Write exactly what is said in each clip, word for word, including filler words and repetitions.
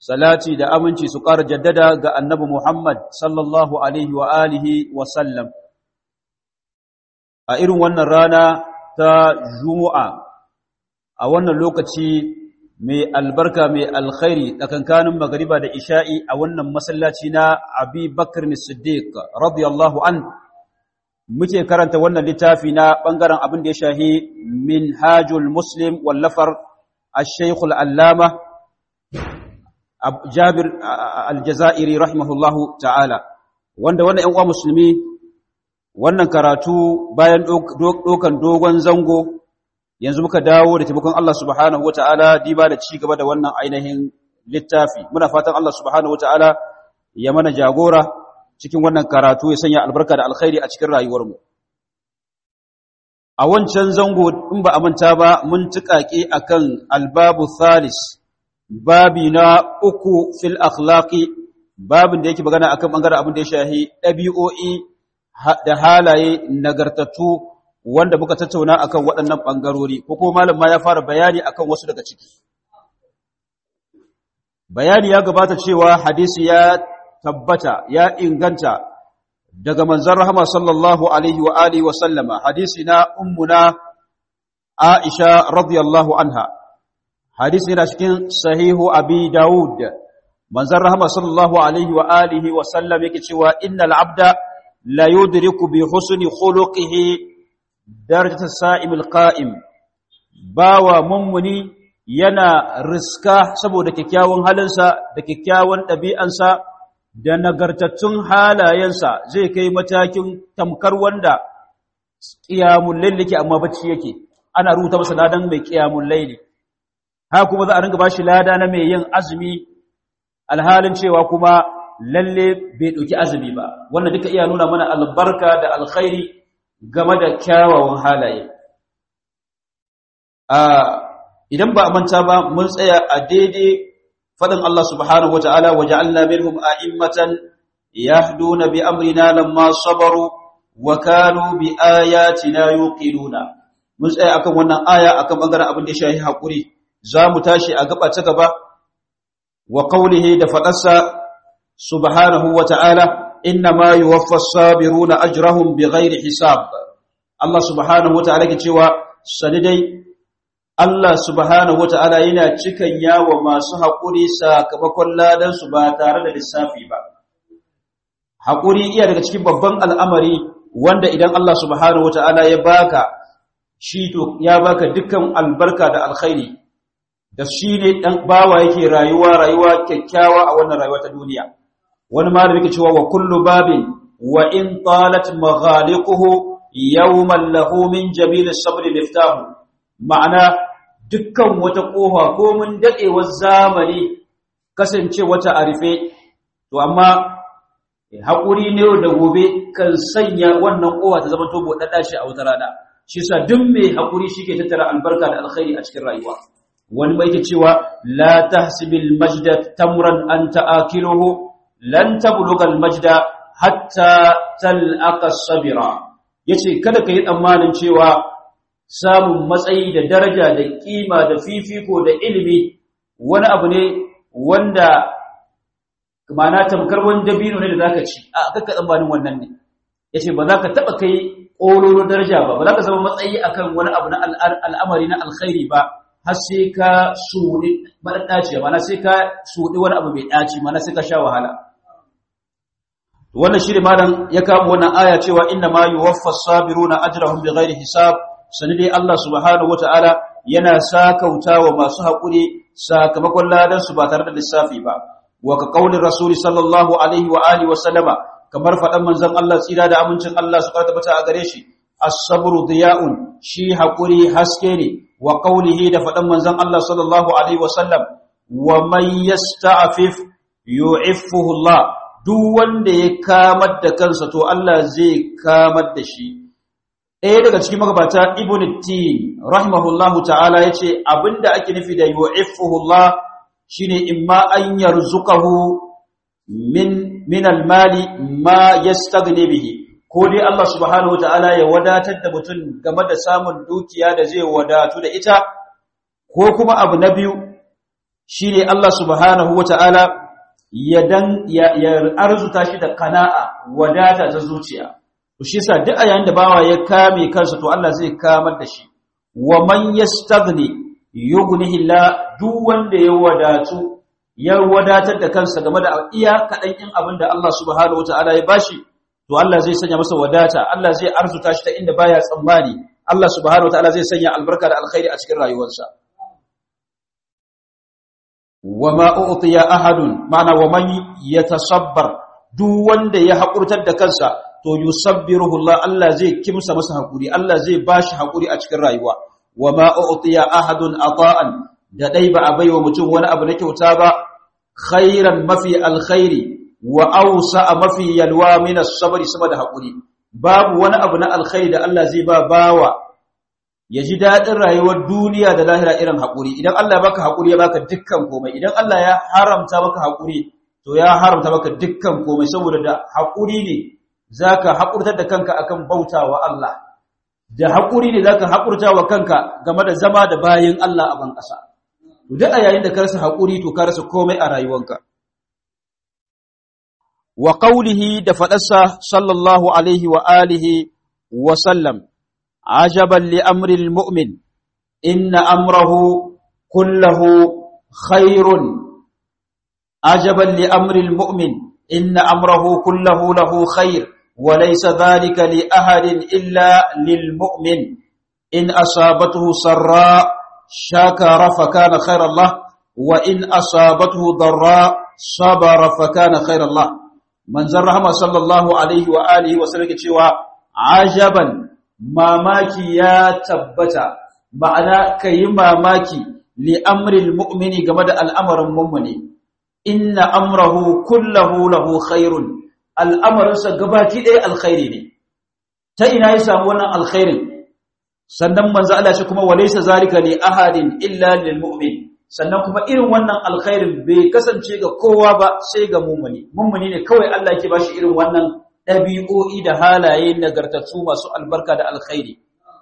salati da aminci su ƙara jaddada ga annabi Muhammad sallallahu alaihi wa alihi wa sallam. A irin wannan rana ta Juma'a, a wannan lokaci mai albarka mai alkhairi tsakankanin magariba da isha'i a wannan masallaci na Abi Bakr Siddiq radiyallahu an, muke karanta wannan littafi na ɓangaren abin da ya shahi Minhajul Muslim wallafar Ash-Shaykh al-Allama Jabir al-Jazairi rahimahullahu ta'ala, wanda wannan ‘yan uwa musulmi wannan karatu bayan ɗaukan dogon zango yanzu muka dawo da taimakon Allah subhanahu wata'ala diba da ci gaba da wannan ainihin littafi. Muna fatan Allah subhanahu wata'ala ya mana jagora cikin wannan karatu, ya sanya albarka da alkhairi a cikin rayuwarmu. A wancan zango in ba a manta ba mun tuƙaƙe akan albabu thalis, babi na uku fil akhlaqi, babin da yake magana akan bangaren abin da ya shahi ɗabi'o'i da halaye nagartattu wanda muka tattauna akan waɗannan bangarori, ko kuma malam ma ya fara bayani akan wasu daga ciki. Bayani ya gabata cewa hadisi ya tabbata ya inganta daga manzon rahama sallallahu alaihi wa alihi wa sallama, hadisi na ummuna Aisha radiyallahu anha. Hadisi yana cikin sahihu Abi Dawud. Manzon rahama sallallahu alaihi wa alihi wa sallam yake cewa innal abda la yudriku bi husni khuluqihi darajata sa'imil qa'im. Bawa mummuni yana riska saboda kyakkyawan halinsa da kyakkyawan ɗabi'ansa da nagartattun halayensa, zai kai matakin tamkar wanda qiyamul layli yake amma bacci yake, ana rubuta masa ladan mai qiyamul layli. Haka kuma za a ringa bashi lada na mai yin azumi alhalin cewa kuma lalle bai ɗauki azumi ba. Wannan duka iya nuna mana albarka da alkhairi game da kyawawan halaye. Idan ba a manta ba mun tsaya a daidai faɗin Allah subhanahu wata'ala waja'alna minhum a'immatan yahduna bi amrina lamma sabaru wa kanu bi ayatina yuqinuna. Mun tsaya akan wannan aya akan bangaren abin da ya shafi hakuri. Za mu tashi a gaba ta gaba wa qawlihi da faɗarsa subhanahu wata'ala innama yuwaffas sabiruna ajrahum bighairi hisab. Allah subhanahu wata'ala ke cewa sani dai Allah subhanahu wata'ala yana cikan yawa masu haƙuri sakamakon ladan su ba tare da lissafi ba. Haƙuri iya daga cikin babban al'amari wanda idan Allah subhanahu wata'ala ya baka shi to ya baka dukkan albarka da alkhairi, da shi ne dan bawa yake rayuwa rayuwa kyakkyawa a wannan rayuwa ta duniya. Wani malami yake cewa wa kullu babin wa in talat maghaliquhu yawman lahu min jamil as-sabr miftahu. Ma'ana dukkan wata kofa ko mun dadewar zamani kasance wata arife, to amma hakuri ne da gobe kan sanya wannan kofa ta zama to bodada shi a wata rana. Shi yasa duk mai hakuri shike tattara albarka da alkhairi a cikin rayuwa. Wani mai yake cewa la tahsibil majda tamran anta akiluhu lan tablugha al majda hatta talqa sabira. Yace kada kai tsammanin cewa samun matsayi da daraja da kima da fifiko da ilimi wani abu ne wanda mana tamkar wani dabino ne da zaka ci, a kakka tsammanin wannan ne. Yace ba za ka taba kai ƙololo daraja ba, ba za ka zama matsayi akan wani abu na al'amari na alkhairi ba har sai ka suɗi maɗaɗaci, mana sai ka suɗi wani abu mai ɗaci, mana sai ka sha wahala. Wannan shi ne malam ya kama wannan aya cewa inna ma yuwaffas sabiruna ajrahum bighairi hisab. Sani dai Allah subhanahu wata'ala yana sakautawa masu haƙuri sakamakon ladan su ba tare da lissafi ba. Wa ka qaulin rasuli sallallahu alaihi wa alihi wa sallama, kamar faɗan manzon Allah tsira da amincin Allah su tabbata a gare shi, as-sabru diya'un, shi haƙuri haske ne. Wa qaulihi da faɗan manzon Allah sallallahu alaihi wa sallam, wa man yasta'fif yu'iffuhu Allah, duk wanda ya kamar da kansa to Allah zai kamar da shi. Ɗaya daga cikin magabata Ibn Tin rahimahullahu ta'ala yace abinda ake nufi da yu'iffuhu Allah shine imma an yarzuqahu min min al-mali ma yastaghni bihi, ko dai Allah subhanahu wataala ya wadatar da mutum game da samun dukiya da zai wadatu da ita, ko kuma abu na biyu shine Allah subhanahu wata'ala ya dan ya, ya arzuta shi da qana'a wadata ta zuciya to shi yasa duk yayin da bawa ya kame kansa to Allah zai kamar da shi wa man yastaghni yughnihi Allah duk wanda ya wadatu ya wadatar da kansa game da iya kadan in abinda Allah subhanahu wata'ala ya bashi to Allah zai sanya masa wadata Allah zai arzuta shi ta inda baya tsammani Allah subhanahu wataala zai sanya albarka da alkhairi a cikin rayuwarsa wama u'tiya ahadun ma'ana waman yatasabbar duk wanda ya hakurtar da kansa to yusabbiruhu Allah Allah zai kimsa masa hakuri Allah zai bashi hakuri a cikin rayuwa wama u'tiya ahadun ata'an da dai ba a baiwa mutum wani abu na kyauta ba khairan mafi alkhairi wa ausa mafi yalwa min as-sabri sama da hakuri babu wani abu na alkhairi da Allah zai ba bawa ya ji dadin rayuwar duniya da lahira irin hakuri idan Allah ya baka hakuri ya baka dukkan komai idan Allah ya haramta maka hakuri to ya haramta maka dukkan komai saboda da hakuri ne zaka hakurtar da kanka akan bautawa Allah da hakuri ne zaka hakurtawa kanka game da zama da bayin Allah a ban kasa to duk a yayin da ka rasa hakuri to ka rasa komai a rayuwarka wa qawlihi da fadarsa sallallahu alaihi wa alihi wa sallam ajaban li amri almu'min inna amrahu kulluhu khairun ajaban li amri almu'min inna amrahu kulluhu lahu khair wa laysa dhalika li ahadin illa lilmu'min in asabathu sarra shakara fa kana khairan lahu wa in asabathu darra sabara fa kana khairan lahu manzon rahama sallallahu alaihi wa alihi wa sallam cewa ajaban mamaki ya tabbata ma'ana kai mamaki li amril mu'mini game da al'amarin mu'mini inna amrahu kulluhu lahu khairun al'amarinsa gabaki ɗaya alkhairi ne ta ina ya samu wannan alkhairin sannan manzo Allah shi kuma walaysa zalika li ahadin illa lil mu'min sannan kuma irin wannan alkhairin bai kasance ga kowa ba sai ga mu'mini mu'mini ne kawai Allah yake bashi irin wannan dabi'o'i da halaye nagartattu masu albarka da alkhairi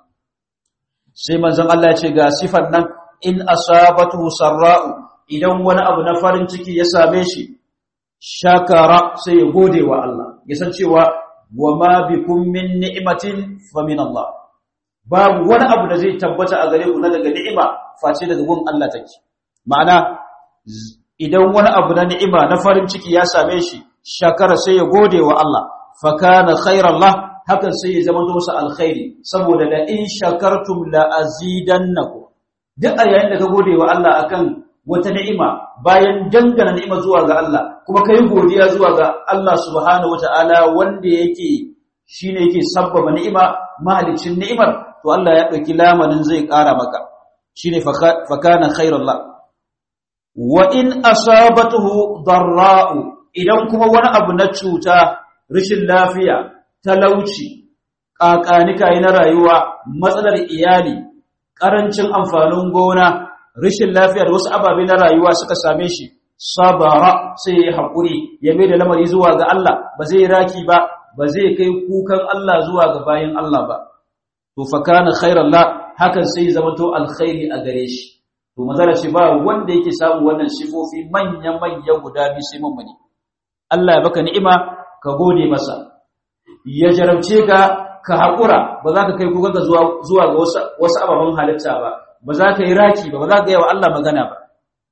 sai manzon Allah ya ce ga sifar nan in asabatu sarra'u idan wani abu na farin ciki ya same shi shakara sai ya gode wa Allah ya san cewa wama bikum min ni'matin fa min Allah babu wani abu da zai tabbata a gare ku na daga ni'ima face daga gun Allah take ma'ana idan wani abu na ni'ima na farin ciki ya same shi shakara sai ya gode wa Allah fa kana khairan lah hakan sai ya zama masa alkhairi saboda da in shakartum la azidannakum duk a yayin da ka gode wa Allah akan wata ni'ima bayan dangana ni'ima zuwa ga Allah kuma kai godiya zuwa ga Allah subhanahu wataala wanda yake shine yake sabbaba ni'ima mahalicin ni'imar to Allah ya dauki lamanin zai ƙara maka shine fa kana khairan la wa in asabatuhu darra'u idan kuma wani abu na cuta rashin lafiya talauci kakanika na rayuwa matsalar iyali karancin amfanin gona rashin lafiya da wasu ababe na rayuwa suka same shi sabara sai ya hakuri ya mai da lamari zuwa ga Allah ba zai raki ba ba zai kai kukan Allah zuwa ga bayin Allah ba to fa kana khairan la hakan sai zama to alkhairi a gare shi to mazala ce ba wanda yake samu wannan sifofi manyan manyan guda biyu sai mummuni Allah ya baka ni'ima ka gode masa ya jarabce ka ka hakura ba za ka kai kuka ga zuwa zuwa ga wasu wasu ababan halitta ba ba za ka yi raki ba ba za ka yi wa Allah magana ba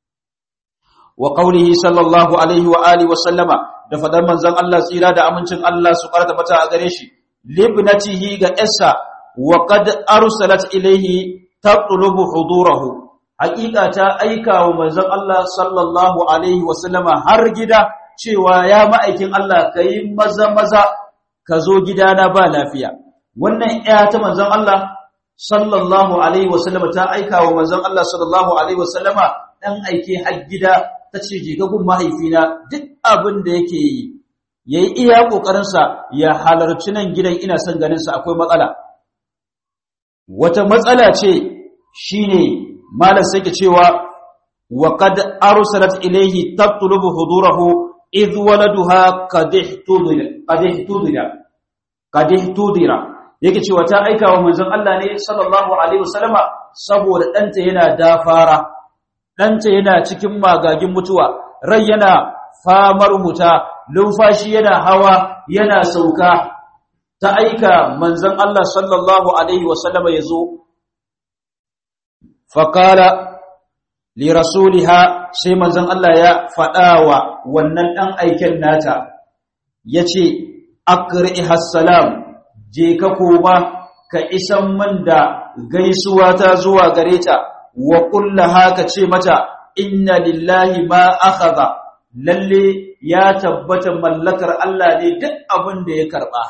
wa qawlihi sallallahu alaihi wa alihi wa sallama da fadar manzon Allah tsira da amincin Allah su karata bata a gare shi libnatihi ga Issa wa qad arsalat ilayhi tatlubu hudurahu haqiqa ta aika wa manzon Allah sallallahu alaihi wa sallama har gida cewa ya ma'aikin Allah kai maza maza ka zo gidana ba lafiya wannan iya ta manzon Allah sallallahu alaihi wa sallama ta aika wa manzon Allah sallallahu alaihi wa sallama dan aike har gida tace je ga gun mahaifina duk abin da yake yi yayi iya kokarin sa ya halarci nan gidan ina son ganin sa akwai matsala wata matsala ce shine malam sai ke cewa wa qad arsalat ilayhi tatlubu hudurahu idh waladuha qad ihtudira qad ihtudira qad ihtudira yake cewa ta aika wa manzon Allah ne sallallahu alaihi wasallama saboda danta yana dafara ɗanta yana cikin magagin mutuwa, rai yana famar huta, lumfashi yana hawa yana sauka, ta aika manzon Allah sallallahu alaihi wasallama ya zo. Faƙala li rasuliha, sai manzon Allah ya faɗawa wannan ɗan aiken nata, ya ce, Akri'iha salam, je ka koma ka isan min da gaisuwa ta zuwa gare ta, wa kullaha ka ce mata, inna lillahi ma akhadha, lalle ya tabbata mallakar Allah ne duk abin da ya karɓa.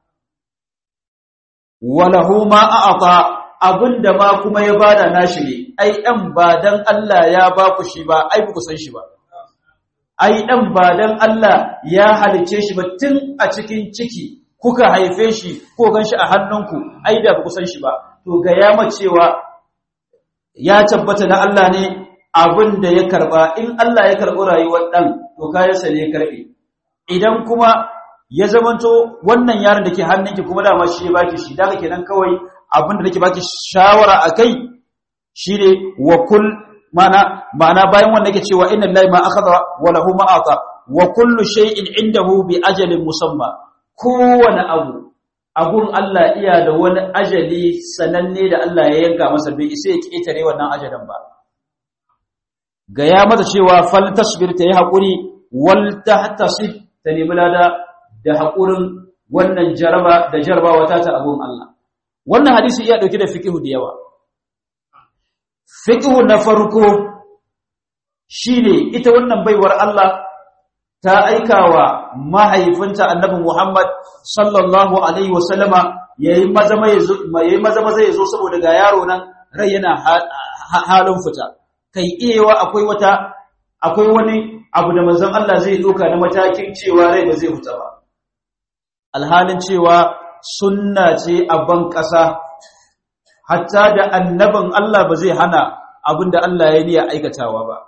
Walahu ma a'ata, abinda ma kuma ya bada nashi ne, ai dan ba dan Allah ya ba ku shi ba, ai ku san shi ba. Ai dan ba dan Allah ya halice shi ba tun a cikin ciki kuka haife shi ko ganshi a hannunku, ai da ku san shi ba. To ga ya macewa ya tabbata na Allah ne abinda ya karba, in Allah ya karbi rayuwar dan to kayansa ne ya karbe. Idan kuma ya zamanto wannan yaron da ke hannunki kuma dama shi ya baki shi, daga kenan kawai abinda nake baki shawara akai shine wa kul mana ma'ana bayan wannan yake cewa inna lillahi ma akhadha wa lahu ma ata wa kullu shay'in indahu bi ajalin musamma, kowane abu abun Allah iya da wani ajali sananne da Allah ya yanka masa, bai isa ya ketare wannan ajalin ba. Ga ya mata cewa fal tasbir, ta yi hakuri, wal tahtasib, ta nemi lada da haƙurin wannan jaraba da jarabawa ta ta abun Allah. Wannan hadisi iya ɗauke da fikihu da yawa. Fikihu na farko shine ita wannan baiwar Allah ta aikawa mahaifinta Annabi Muhammad sallallahu alaihi wasallama yayi mazama yayi mazama zai zo saboda ga yaro nan rai yana halin fita. Kai iyewa akwai wata akwai wani abu da manzon Allah zai doka na matakin cewa rai ba zai fita ba. Alhalin cewa sunna ce a ban ƙasa, hatta da annabin Allah ba zai hana abinda Allah ya niya aikatawa ba.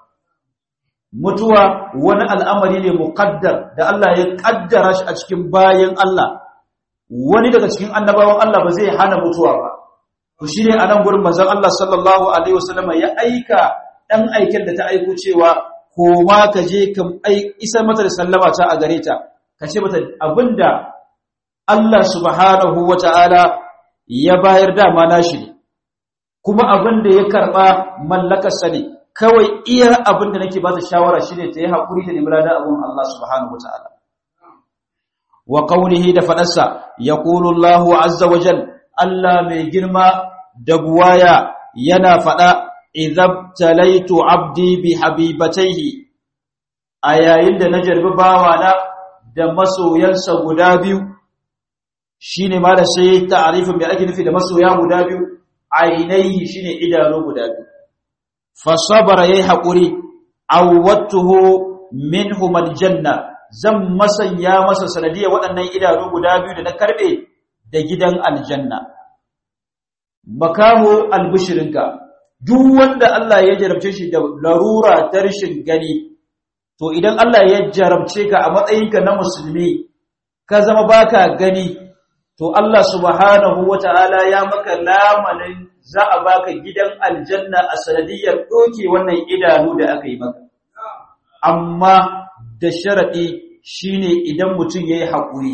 Mutuwa wani al'amari ne muqaddar da Allah ya kaddara shi a cikin bayan Allah. Wani daga cikin annabawan Allah ba zai hana mutuwa ba. To shine anan gurin manzon Allah sallallahu alaihi wasallam ya aika dan aikin da ta aiko cewa koma ka je ka isar mata da sallama ta a gare ta, ka ce mata abinda Allah subhanahu wata'ala ya bayar dama nashi ne, kuma abinda ya karba mallakarsa ne, kawai iya abinda nake ba ta shawara shine ta yi hakuri ta nemi ladan abun Allah subhanahu wata'ala. Wa qawlihi, da fadarsa, yaqulu Allahu azza wa jal, Allah mai girma da buwaya yana fada, idhabtalaitu abdi bi habibatayhi, a yayin da na jarbi bawana da masoyansa guda biyu. Shine ma da sai ta'arifin me ake nufi da masoya guda biyu, ainihi shine idanu guda biyu. Fa sabara yayi hakuri, awwatuhu minhum aljanna, zan masanya masa sanadiyar waɗannan idanu guda biyu da na karbe da gidan aljanna. Makaho albishirinka, duk wanda Allah ya jarabce shi da larura ta rashin gani, to idan Allah ya jarabce ka a matsayinka na musulmi ka zama baka gani, to Allah subhanahu wata'ala ya maka lamanin za a baka gidan aljanna a sanadiyar doke wannan idanu da aka yi maka. Amma da sharadi shine idan mutum yayi hakuri,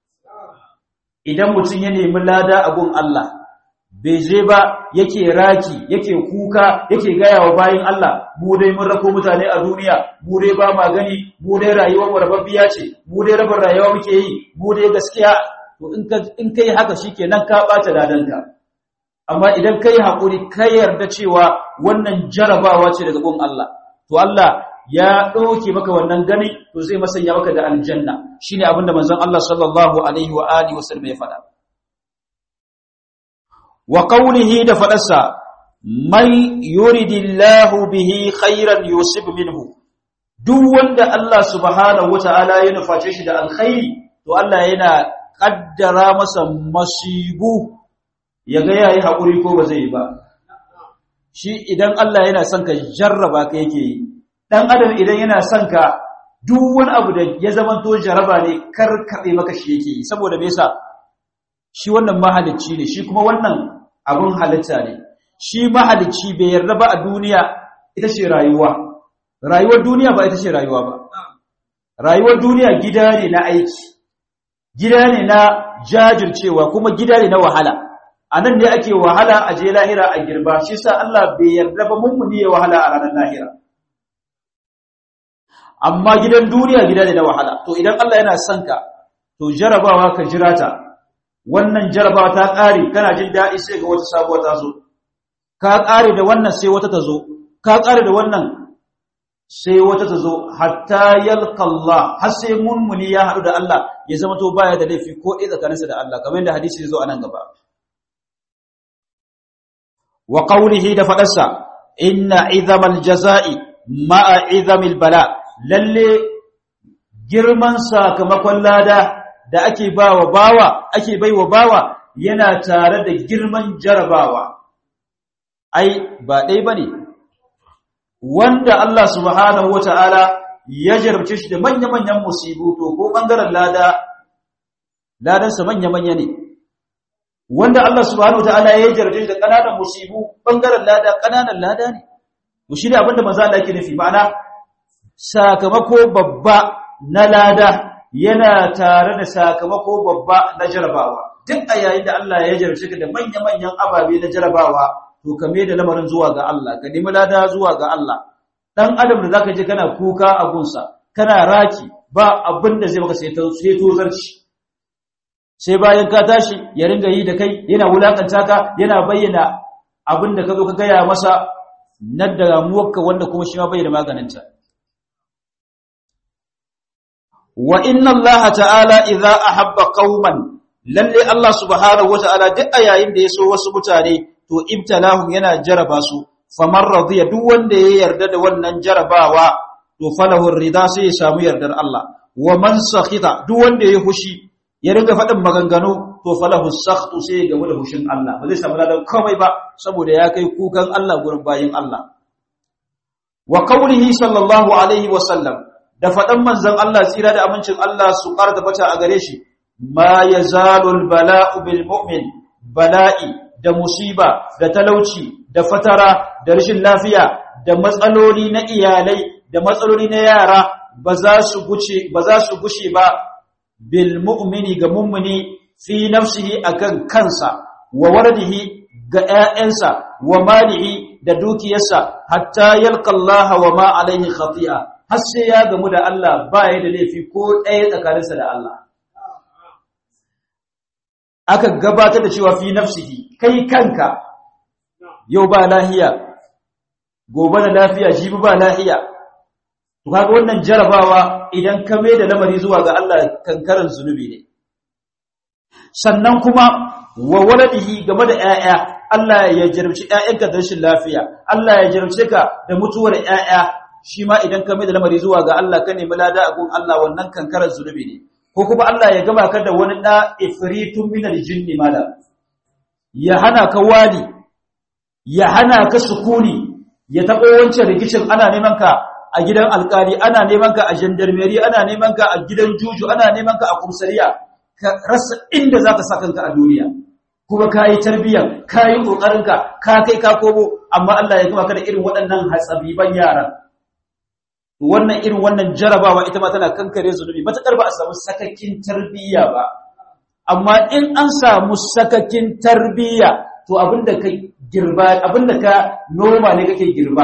idan mutum ya nemi lada abun Allah, bai je ba yake raki yake kuka yake gaya wa bayin Allah, mu dai mun rako mutane a duniya, mu dai ba ma gani, mu dai rayuwar mu rababbiya ce, mu dai rabin rayuwa muke yi, mu dai gaskiya. To in kai haka shikenan ka bata ladanka. Amma idan kai hakuri ka yarda cewa wannan jarabawa ce daga gun Allah, to Allah ya dauke maka wannan gani, to zai masanya maka da aljanna. Shine abinda manzon Allah sallallahu alaihi wa alihi wasallam ya faɗa. Wa qawlihi, da faɗarsa, man yuridillahu bihi khairan yusib minhu, duk wanda Allah subhanahu wataala ya nuface shi da alkhairi, to Allah yana kaddara masa masibu, ya ga yayi hakuri ko ba zai ba. Shi idan Allah yana son ka jarraba ka yake yi, dan adam idan yana son ka duk wani abu da ya zama to jaraba ne karkabe maka shi yake yi. Saboda me yasa? Shi wannan mahalicci ne, shi kuma wannan abun halitta ne. Shi mahalicci bai yarda ba a duniya ita ce rayuwa rayuwar duniya ba ita ce rayuwa ba rayuwar duniya gida ne na aiki gida ne na jajircewa kuma gida ne na wahala anan ne ake wahala a je lahira a girba shi sa Allah bai yarda ba mummuni ya wahala a ranar lahira amma gidan duniya gida ne na wahala to idan Allah yana son ka to jarabawa ka jira ta wannan jarabawa ta ƙare kana jin daɗi sai ga wata sabuwa ta zo ka ƙare da wannan sai wata ta zo ka ƙare da wannan sai wata ta zo hatta yalqa Allah har sai mummuni ya haɗu da Allah ya zama to baya da laifi ko ɗaya tsakaninsa da Allah kamar yadda hadisi ya zo a nan gaba wa qawlihi da faɗarsa inna izamal jaza'i ma'a izamil bala lalle girman sakamakon lada da ake bawa bawa ake baiwa bawa yana tare da girman jarabawa ai ba dai bane wanda Allah subhanahu wataala ya jarabce shi da manya-manyan musibu to ko bangaren lada ladan sa manya-manya ne wanda Allah subhanahu wataala ya jarabce shi da kananan musibu bangaren lada kananan lada ne to shi ne abinda manzo Allah yake nufi ma'ana sakamako babba na lada yana tare da sakamako babba na jarabawa duk a yayin da Allah ya jarabce ka da manya-manyan ababe na jarabawa to ka mai da lamarin zuwa ga Allah ka nemi lada zuwa ga Allah dan adam da zaka je kana kuka a gunsa kana raki ba abin da zai maka sai to sai to zarci sai bayan ka tashi ya ringa yi da kai yana wulakanta ka yana bayyana abin da ka zo ka gaya masa na damuwarka wanda kuma shi ma bayyana maganinta wa inna Allah ta'ala idza ahabba qauman lalle Allah subhanahu wa ta'ala duk a yayin da ya so wasu mutane to ibtalahum yana jaraba su faman radiya duk wanda ya yarda da wannan jarabawa to falahu rida sai ya samu yardar Allah wa man sakhita duk wanda ya hushi ya riga fadin maganganu to falahu sakhtu sai ya gamu da hushin Allah ba zai samu ladan komai ba saboda ya kai kukan Allah gurin bayin Allah wa qawlihi sallallahu alaihi wa sallam da fadan manzon Allah tsira da amincin Allah su karta bata a gare shi ma yazalul bala'u bil mu'min bala'i da musiba da talauci da fatara da rashin lafiya da matsaloli na iyalai da matsaloli na yara ba za su guce ba za su gushe ba bil mu'mini ga mu'mini fi nafsihi akan kansa wa waradihi ga ƴaƴansa wa malihi da dukiyarsa hatta yalqa Allah wa ma alaihi khati'a har sai ya gamu da Allah ba ya da laifi ko ɗaya tsakaninsa da Allah aka gabatar da cewa fi nafsihi kai kanka yau ba lahiya gobe da lafiya jibi ba lahiya to kaga wannan jarabawa idan ka mai da lamari zuwa ga Allah kankaran zunubi ne sannan kuma wa waladihi game da 'ya'ya Allah ya jarabci 'ya'yanka da rashin lafiya Allah ya jarabce ka da mutuwar 'ya'ya shi ma idan ka mai da lamari zuwa ga Allah ka nemi lada a gun Allah wannan kankaran zunubi ne ko kuma Allah ya gaba ka da wani da ifritun minal jinni mala ya hana ka wali ya hana ka sukuni ya tabo wancan rikicin ana neman ka a gidan alkali ana neman ka a gendarmerie ana neman ka a gidan juju ana neman ka a kumsariya ka rasa inda zaka saka kanka a duniya kuma kai tarbiyya kai kokarin ka ka kai ka kobo amma Allah ya gaba ka da irin waɗannan hatsabiban yaran wannan irin wannan jarabawa ita ma tana kankare zunubi matakar ba a samu sakakin tarbiyya ba amma in an samu sakakin tarbiyya to abinda ka girba abinda ka noma ne kake girba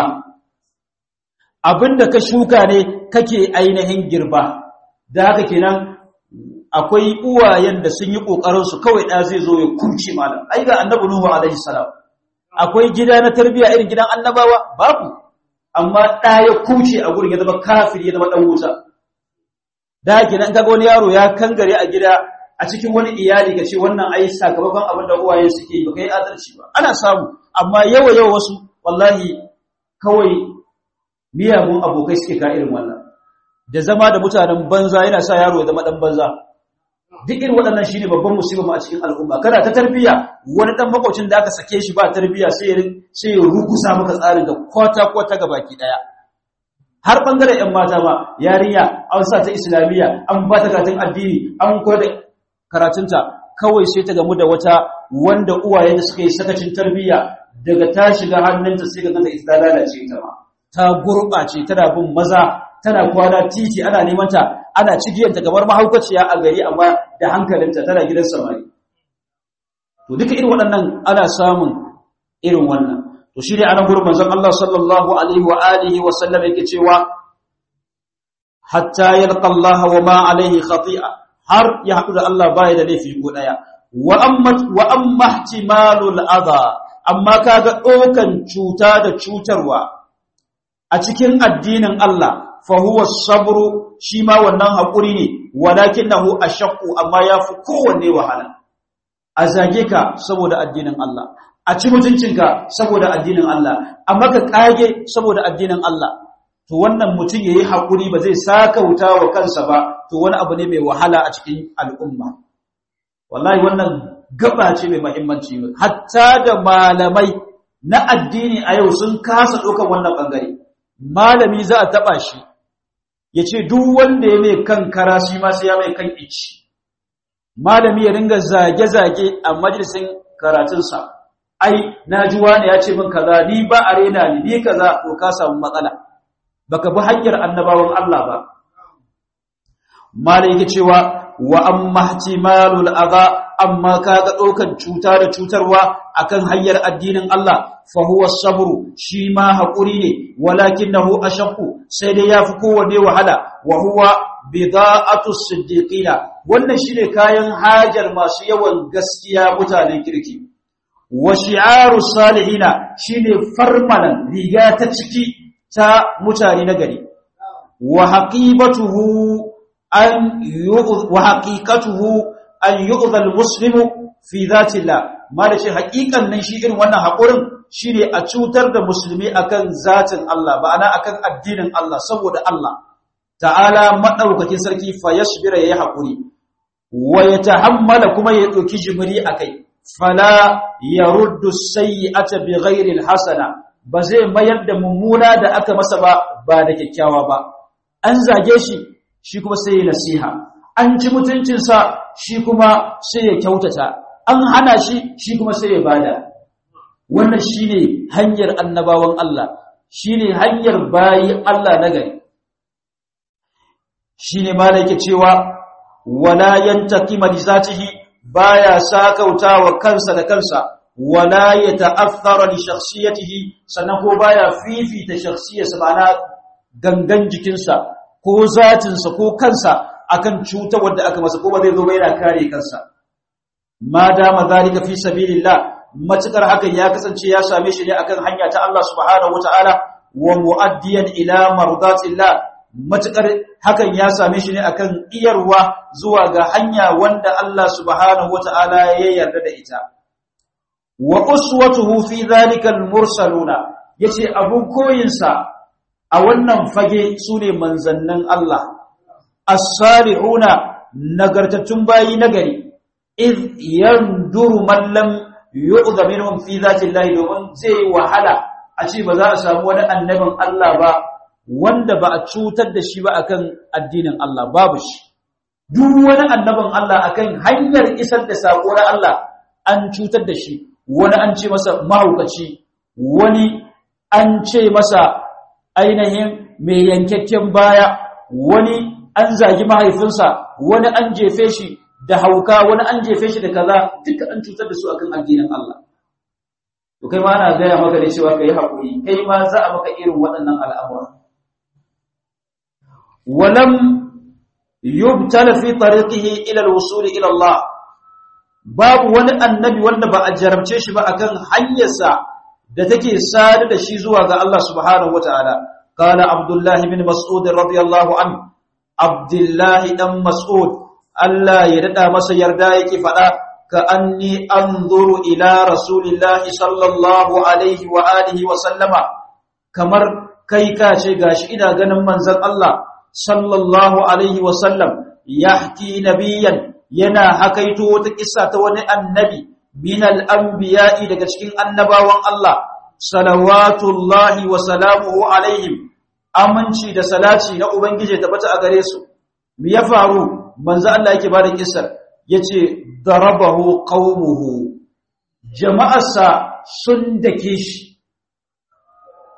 abinda ka shuka ne kake ainihin girba da haka kenan akwai uwayen da sun yi kokarin su kawai da zai zo ya kunce malam ai ga annabi nuhu alaihi salam akwai gida na tarbiyya irin gidan annabawa babu amma ɗa ya kuce a gurin ya zama kafir ya zama ɗan wuta da haka nan kaga wani yaro ya kangare a gida a cikin wani iyali ga ce wannan ai sakamakon abin da uwaye suke yi ba kai adalci ba ana samu amma yawa yawa wasu wallahi kawai miyagun abokai suke ka irin wannan da zama da mutanen banza yana sa yaro ya zama ɗan banza duk irin waɗannan shine babban musiba a cikin al'umma kana ta tarbiyya wani dan makocin da aka sake shi ba tarbiyya sai sai ya rukusa maka tsarin da kwata kwata gabaki daya har bangaren ƴan mata ma yarinya an sa ta islamiyya an ba ta karatun addini an koyar da karatunta kawai sai ta gamu da wata wanda uwaye da suka yi sakacin tarbiyya daga ta shiga hannunta sai ga kanta ita lalace ita ma ta gurɓace tana bin maza tana kwana titi ana neman ta ana cigiyanta kamar mahaukaciya a gari amma da hankalinta tana gidan samari to duka irin waɗannan ana samun irin wannan to shi ne anan gurin manzon Allah sallallahu alaihi wa alihi wa sallam yake cewa hatta yalqa Allah wa ma alaihi khati'a har ya haɗu da Allah baya da laifi ko daya wa amma wa amma ihtimalul adha amma kaga dokan cuta da cutarwa a cikin addinin Allah fa huwa sabru shi ma wannan hakuri ne walakinahu ashaqqu amma yafi kowanne wahala a zage ka saboda addinin Allah a ci mutuncinka saboda addinin Allah amma ka kage saboda addinin Allah to wannan mutum yayi hakuri ba zai saka wuta wa kansa ba to wani abu ne mai wahala a cikin al'umma wallahi wannan gaba ce mai muhimmanci hatta da malamai na addini a yau sun kasa dokan wannan bangare malami za a taba shi yace duk wanda ya mai kan kara shi ma sai ya mai kan ici malami ya ringa zage zage a majalisin karatunsa ai naji wani ya ce min kaza ni ba arena ni ni kaza to ka samu matsala baka bi hanyar annabawan Allah ba malai yake cewa wa amma ihtimalul adha amma kaga dokan cuta da cutarwa akan hanyar addinin Allah fa huwa sabru shi ma hakuri ne walakinahu ashaqqu sai dai yafi kowanne wahala wa huwa bida'atu siddiqina wannan shine kayan hajar masu yawan gaskiya mutanen kirki wa shi'aru salihina shine farmalan riga ta ciki ta mutane na gari wa haqibatuhu an yu'dh wa haqiqatuhu an yu'dha al-muslimu fi dhati Allah ma da shi haƙiƙan nan shi irin wannan haƙurin shine a cutar da musulmi akan zatin Allah ba ana akan addinin Allah saboda Allah ta'ala madaukakin sarki fa yasbira yayi haƙuri wa yatahammala kuma ya dauki jimri akai fala yaruddu sayyi'ata bighairi al-hasana ba zai mayar da mummuna da aka masa ba ba da kyakkyawa ba an zage shi shi kuma sai ya nasiha an ci mutuncinsa shi kuma sai ya kyautata an hana shi shi kuma sai ya bada wannan shine hanyar annabawan Allah shine hanyar bayi Allah na gari shine malaka cewa wala yantaqima li zatihi baya sakautawa kansa da kansa wala yata'athara li shakhsiyatihi sannan ko baya fifita shakhsiyarsa bana gangan jikinsa ko zatinsa ko kansa akan cutar wanda aka masa ko ba zai zo ba yana kare kansa ma dama zalika fi sabilillah matukar hakan ya kasance ya same shi ne akan hanya ta Allah subhanahu wataala wa muaddiyan ila mardatillah matukar hakan ya same shi ne akan iyarwa zuwa ga hanya wanda Allah subhanahu wataala ya yarda da ita wa uswatuhu fi dhalika almursaluna yace abun koyinsa a wannan fage sune manzannin Allah as-salihuna nagartattun bayi nagari iz yanduru man lam yu'dha minhum fi dhati llahi domin zai wahala a ce ba za a samu wani annabin Allah ba wanda ba a cutar da shi ba akan addinin Allah babu shi duk wani annabin Allah akan hanyar isar da sako na Allah an cutar da shi wani an ce masa mahaukaci wani an ce masa ainihin mai yankakken baya wani an zagi mahaifinsa wani an jefe shi da hauka wani an jefe shi da kaza duka an cutar da su akan addinin Allah to kai ma ana gaya maka ne cewa kai hakuri kai ma za a maka irin waɗannan al'amura walam yubtala fi tariqihi ila al-wusul ila Allah babu wani annabi wanda ba a jarabce shi ba akan hanyarsa da take sadu da shi zuwa ga Allah subhanahu wataala qala abdullah ibn mas'ud radiyallahu anhu abdullah dan mas'ud Allah ya dada masa yarda yake fada ka anni anzuru ila rasulillahi sallallahu alaihi wa alihi wa sallama kamar kai ka ce gashi ina ganin manzon Allah sallallahu alaihi wa sallam yahki nabiyan yana hakaito wata kissa ta wani annabi min al-anbiya'i daga cikin annabawan Allah salawatullahi wa salamuhu alaihim aminci da salati na ubangije tabbata a gare su me ya faru manzo Allah yake bada kissar yace darabahu qaumuhu jama'arsa sun dake shi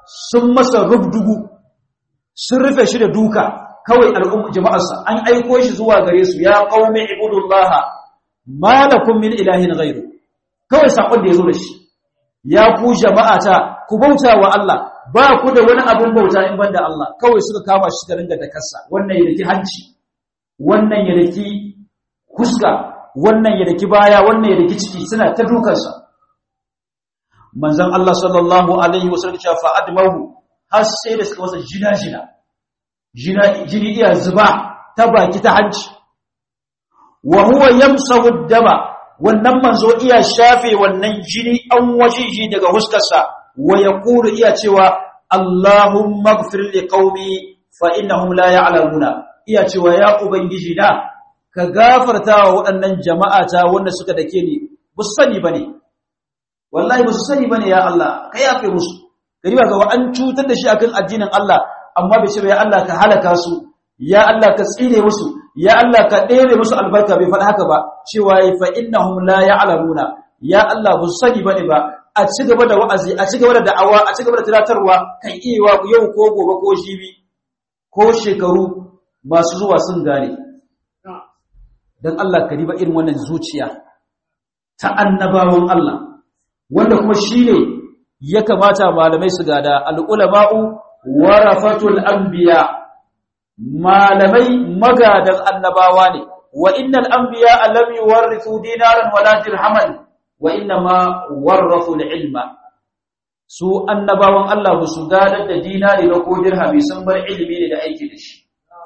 sun masa rubdugu sun rufe shi da duka kawai al'umma jama'arsa an aiko shi zuwa gare su ya qaumi ibudullaha ma lakum min ilahin ghairu kawai sakon da yazo da shi ya ku jama'ata ku bauta wa Allah ba ku da wani abin bauta in banda Allah kawai suka kama shi da ringa da kassa wannan ya daki hanci wannan ya daki kuska wannan ya daki baya wannan ya daki ciki suna ta dukansa manzon Allah sallallahu alaihi wasallam ya fa admahu har sai da suka wasa jina jina jina jini iya zuba ta baki ta hanci wa huwa yamsahu dama wannan manzo iya shafe wannan jini an wajiji daga huskarsa wa yaqulu iya cewa Allahumma ighfir liqaumi fa innahum la ya'lamuna iya cewa ya ubangiji na ka gafarta wa waɗannan jama'ata wanda suka dake ni ba su sani bane wallahi ba su sani bane ya Allah ka yafe musu gari ba ga an cutar da shi akan addinin Allah amma bai ce ya Allah ka halaka su ya Allah ka tsire musu ya Allah ka ɗere musu albarka bai faɗa haka ba cewa fa innahum la ya'lamuna ya Allah ba su sani bane ba a ci gaba da wa'azi a ci gaba da da'awa a ci gaba da tunatarwa kan iyawa yau ko gobe ko jibi ko shekaru masu zuwa sun gane dan Allah ka riba irin wannan zuciya ta annabawan Allah wanda kuma shine ya kamata malamai su gada al-ulama'u warafatul anbiya malamai magadan annabawa ne wa innal anbiya lam yuwarrithu dinaran wala dirhaman wa inma warathu al-ilma su annabawan Allah ba su gadar da dinari da ko dirhami sun bar ilimi ne da aiki da shi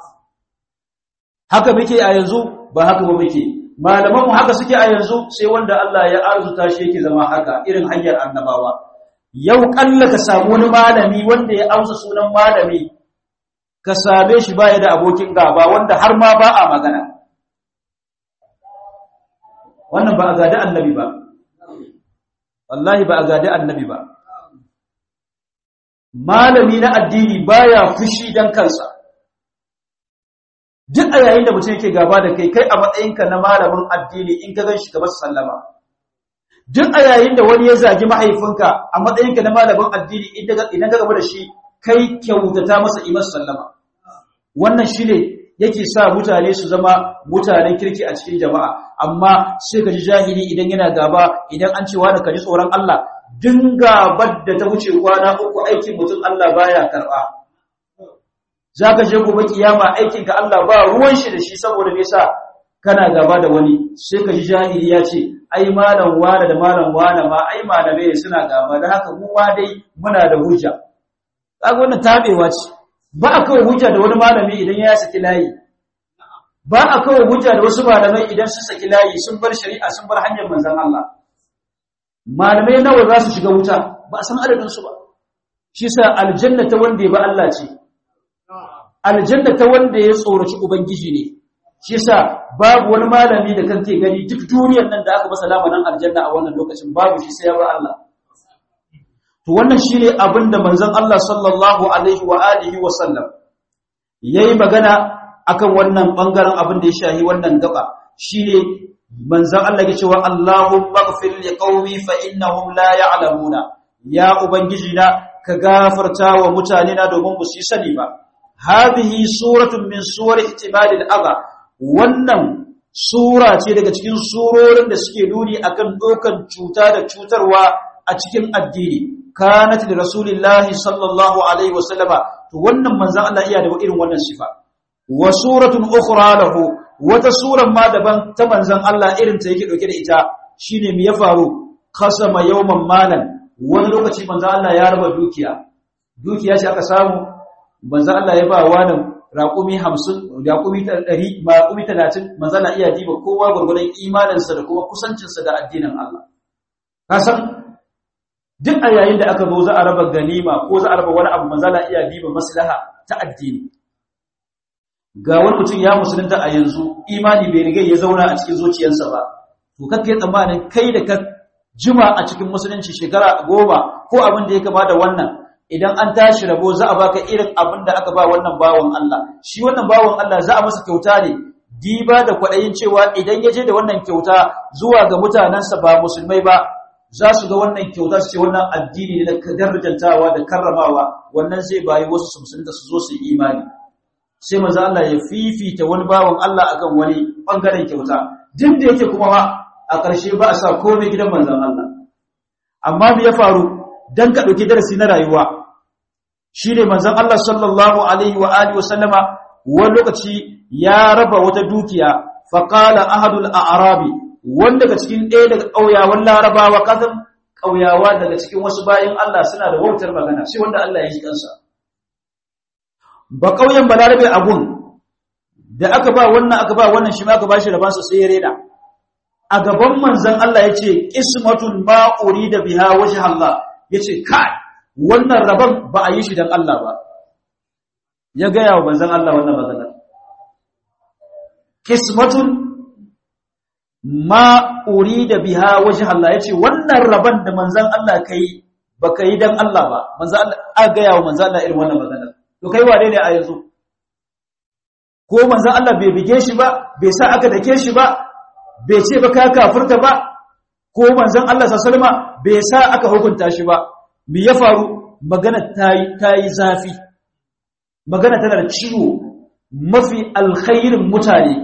haka muke a yanzu ba haka ba muke malaman mu haka suke a yanzu sai wanda Allah ya arzuta shi yake zama haka irin hanyar annabawa yau kalla ka samu wani malami wanda ya amsa sunan malami ka same shi baya da abokin gaba wanda har ma ba a magana wannan ba a gadi annabi ba wallahi ba a gadi annabi ba malami na addini baya fushi dan kansa duk a yayin da mutum yake gaba da kai kai a matsayinka na malamin addini in ka ganshi ka masa sallama duk a yayin da wani ya zagi mahaifinka a matsayinka na malamin addini idan ka gaba da shi kai kyautata masa imar sallama wannan shine yake sa mutane su zama mutanen kirki a cikin jama'a amma sai ka ji jahili idan yana gaba idan an cewa da ka ji tsoron Allah dinga badda ta wuce kwana uku aikin mutum Allah baya karba zaka je gobe kiyama aikin ka Allah ba ruwan shi da shi saboda me yasa kana gaba da wani sai ka ji jahili ya ce ai malam wani da malam wani ma ai malamai ne suna gaba da haka mu ma dai muna da hujja kaga wannan tabewa ce ba a kawo hujja da wani malami idan ya saki layi ba a kawo hujja da wasu malamai idan sun saki layi sun bar shari'a sun bar hanyar manzon Allah malamai nawa za su shiga wuta ba a san adadin su ba shi sa aljanna ta wanda ya ba Allah ce aljanna ta wanda ya tsoraci ubangiji ne shi sa babu wani malami da kan ke gani duk duniyar nan da aka masa lamarin aljanna a wannan lokacin babu shi sai ya bar Allah to wannan shine abinda manzon Allah sallallahu alaihi wa alihi wa sallam yayi magana akan wannan bangaren abin da ya shahi wannan gaba shine manzon Allah ya ce wa Allahumma ighfir liqaumi fa innahum la ya'lamuna ya ubangiji na ka gafarta wa mutane na domin ba su yi sani ba hadhihi suratun min suwari ihtimalil adha wannan sura ce daga cikin surorin da suke nuni akan dokan cuta da cutarwa a cikin addini kanat li rasulillahi sallallahu alaihi wasallama to wannan manzon Allah iya da irin wannan sifa wa suratun ukhra lahu wata suran ma daban ta manzon Allah irin ta yake dauke da ita shine me ya faru qasama yawman malan wani lokaci manzon Allah ya raba dukiya dukiya ce aka samu manzon Allah ya ba wani raƙumi hamsin raƙumi ɗari raƙumi talatin manzon Allah iya diba kowa gurgurdan imaninsa da kuma kusancinsa da addinin Allah ka san duk a yayin da aka zo za a raba ganima ko za a raba wani abu manzala iya diba maslaha ta addini ga wani mutum ya musulunta a yanzu imani bai riga ya zauna a cikin zuciyarsa ba to kake tsammanin kai da ka jima a cikin musulunci shekara goma ko abin da ya kama da wannan idan an tashi rabo za a baka irin abin da aka ba wannan bawon Allah shi wannan bawon Allah za a masa kyauta ne diba da kwaɗayin cewa idan ya je da wannan kyauta zuwa ga mutanensa ba musulmai ba za su ga wannan kyauta su ce wannan addini ne na darajantawa da karramawa, wannan zai bayi wasu su musulunta su zo su yi imani. Sai manzo Allah ya fifita wani bawan Allah akan wani bangaren kyauta, duk da yake kuma ba a ƙarshe ba a sa komai gidan manzon Allah. Amma me ya faru dan ka dauki darasi na rayuwa shine manzon Allah sallallahu alaihi wa alihi wasallama wani lokaci ya raba wata dukiya fa qala ahadul a'rabi, wanda daga cikin ɗaya daga ƙauyawan Larabawa, kasan ƙauyawa daga cikin wasu bayin Allah suna da wautar magana sai wanda Allah ya ji kansa. Ba ƙauyen Balarabe abun da aka ba wannan aka ba wannan shi ma aka bashi rabansa sai ya rena. A gaban manzon Allah yace qismatun ma urida biha wajh Allah, yace kai wannan rabon ba a yi shi dan Allah ba. Ya ga yawo manzon Allah wannan magana. Qismatun ma urida biha wajh Allah, yace wannan rabon da manzon Allah kai baka yi dan Allah ba. Manzon Allah aga yawo manzon Allah irin wannan magana. To kai wane ne a yanzu? Ko manzon Allah bai bige shi ba, bai sa aka dake shi ba, bai ce ba ka kafirta ba, ko manzon Allah sallallahu alaihi wasallam bai sa aka hukunta shi ba. Me ya faru? Magana tayi tayi zafi. Magana tana da ciwo. Mafi alkhairin mutane,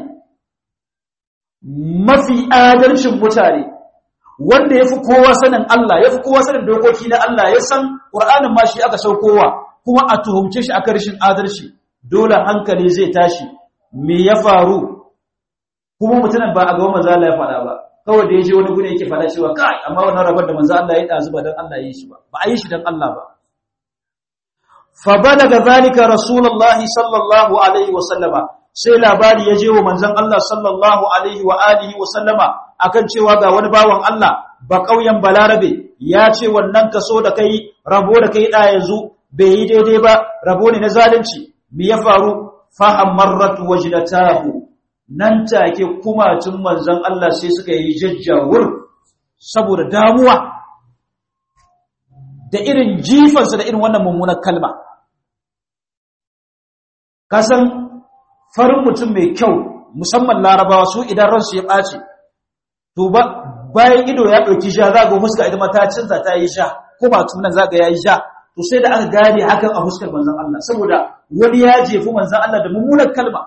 mafi adalcin mutane, wanda yafi kowa sanin Allah, yafi kowa sanin dokoki na Allah, ya san Qur'anin ma shi aka saukowa, kuma a tuhumce shi aka rashin adalci, dole hankali zai tashi. Me ya faru? Kuma mutumin ba a gaban manzo Allah ya faɗa ba, kawai da yaje wani gune yake faɗa cewa kai amma wannan rabar da manzo Allah ya dazu ba dan Allah ya yi shi ba, ba a yi shi dan Allah ba. Fa balaga zalika rasulullahi sallallahu alaihi wa sallama, sai labari ya je wa manzon Allah sallallahu alaihi wa alihi wa sallama akan cewa ga wani bawan Allah ba kauyen Balarabe ya ce wannan kaso da kai rabo da kai da yanzu bai yi daidai ba, rabo ne na zalunci. Me ya faru? Fa amarrat wajdatahu, nan take kumacin manzon Allah sai suka yi jajjawur saboda damuwa da irin jifansa da irin wannan mummunar kalma. Kasan farin mutum mai kyau, musamman Larabawa, su idan ransu ya ɓaci to ba bayan ido ya ɗauki sha za ga fuska ita ma ta canza ta yi sha, ko ba tunan za ga ya yi sha. To sai da aka gane hakan a fuskar manzon Allah, saboda wani ya jefi manzon Allah da mummunar kalma.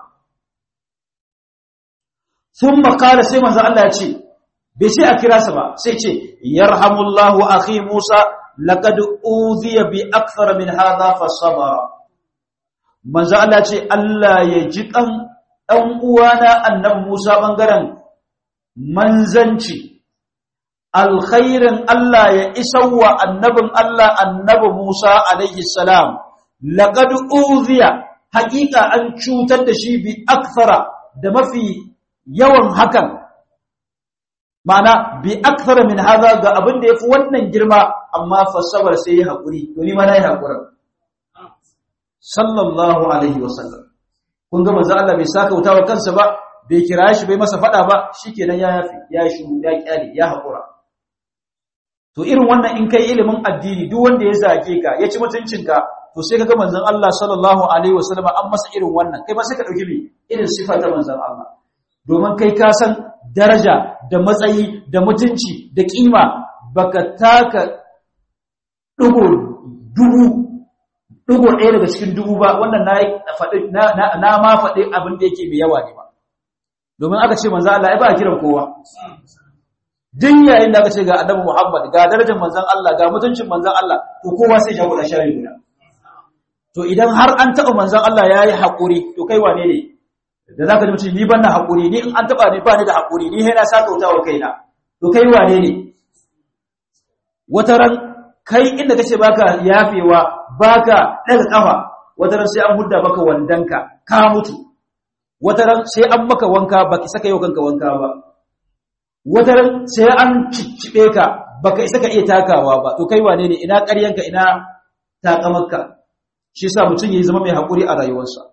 Sun makala sai manzon Allah ya ce, bai sai a kira sa ba, sai ce yarhamullahu akhi Musa laqad udhiya bi akthar min hadha fa sabara. Manzon Allah ce Allah ya ji kan dan uwana annabi Musa bangaren manzanci, alkhairin Allah ya isawa annabin Allah annabi Musa alaihi salam, laqad udhiya, haqiqa an cutar da shi bi akthara, da mafi yawan hakan, ma'ana bi akthara min hadha, ga abin da yafi wannan girma, amma fa sabar sai ya hakuri. To ni ma nayi hakuri sallallahu alaihi wasallam. Kun ga manzo Allah bai saka wutawa kansa ba, bai kira shi bai masa fada ba, shikenan ya yafi, ya shiru, ya kyale, ya hakura. To irin wannan in kai ilimin addini, duk wanda ya zage ka, ya ci mutuncinka, to sai kaga manzon Allah sallallahu alaihi wasallam an masa irin wannan, kai ma sai ka dauki bi irin sifa ta manzon Allah. Domin kai ka san daraja da matsayi da mutunci da kima, baka taka dugo dubu dugo ɗaya daga cikin dubu ba. Wannan na faɗi na na ma faɗi abin da yake mai yawa ne ba, domin aka ce manzon Allah ai ba kiran kowa. Din yayin da aka ce ga Annabi Muhammad, ga darajar manzon Allah, ga mutuncin manzon Allah, to kowa sai ya guda shari'a guda. To idan har an taɓa manzon Allah yayi hakuri, to kai wane ne da zaka ji mutum ni ban na hakuri, ni in an taɓa ni ba ni da hakuri, ni sai na saka wutawa kaina? To kai wane ne? Wataran kai inda kace baka yafewa, baka daga kafa, wataran sai an hudda maka wandanka ka mutu, wataran sai an maka wanka baki saka yau kanka wanka ba, wataran sai an ciccibe ka baka isa ka iya takawa ba. To kai wane ne? Ina ƙaryanka, ina takamarka? Shi yasa mutum yayi zama mai hakuri a rayuwarsa.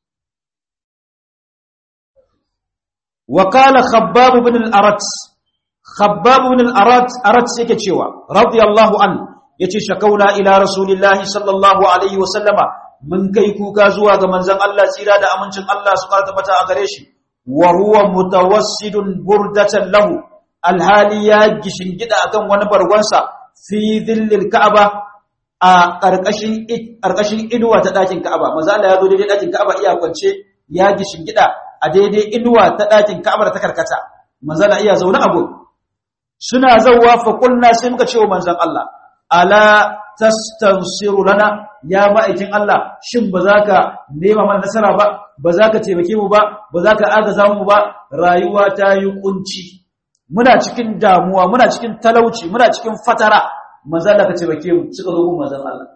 Wa qala Khabbab ibn al-Arat, Khabbab ibn al-Arat Arat yake cewa radiyallahu an, yace shakauna ila rasulillahi sallallahu alaihi wa sallama, mun kai kuka zuwa ga manzon Allah, tsira da amincin Allah su karta mata a gare shi. Wa huwa mutawassidun burdatan lahu, alhali ya gishingida akan wani bargonsa fi dhillil ka'aba a karkashin karkashin inuwa ta dakin ka'aba manzo Allah ya zo daidai dakin ka'aba iya kwance ya gishingida a daidai inuwa ta dakin ka'aba ta karkata manzo Allah iya zaune a gurin suna zawwa fa qulna sai muka ce wa manzon Allah ala tastansiru lana ya ma'aikin Allah shin ba za ka nema mana nasara ba ba za ka taimake mu ba ba za ka agaza mu ba rayuwa ta yi kunci muna cikin damuwa muna cikin talauci muna cikin fatara manzo Allah ka taimake mu suka zo gun manzon Allah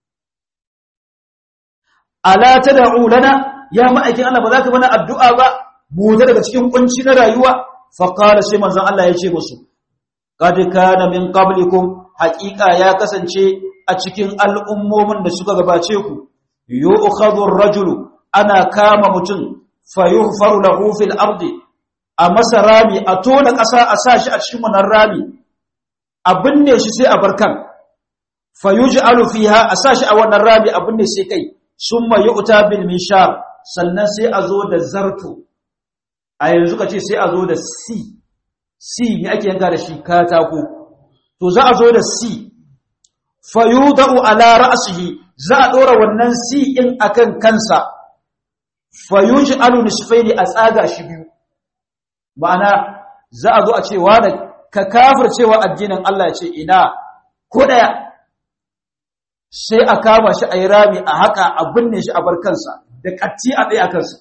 ala tad'u lana ya ma'aikin Allah ba za ka bana addu'a ba mu daga cikin kunci na rayuwa fa qala sai manzon Allah ya ce musu qad kana min qablikum haqiqa ya kasance a cikin al'ummomin da suka gabace ku yu'khadhu ar-rajulu ana kama mutum fayuhfaru lahu fil ardi a masa rami a tona ƙasa a sa shi a cikin wannan rami a binne shi sai a barkan fayuj'alu fiha a sa shi a wannan rami a binne sai kai summa yu'ta bil mishar sannan sai a zo da zarto a yanzu kace sai a zo da si si ne ake yanka da shi katako to za a zo da si fayudau ala ra'sihi za a dora wannan si in akan kansa fayuj'alu nisfaini a tsaga shi biyu ma'ana za a zo a ce wa da ka kafircewa addinin Allah ya ce ina ko daya sai a kama shi a yi rami a haka a binne shi a bar kansa da katti a tsaye a kansa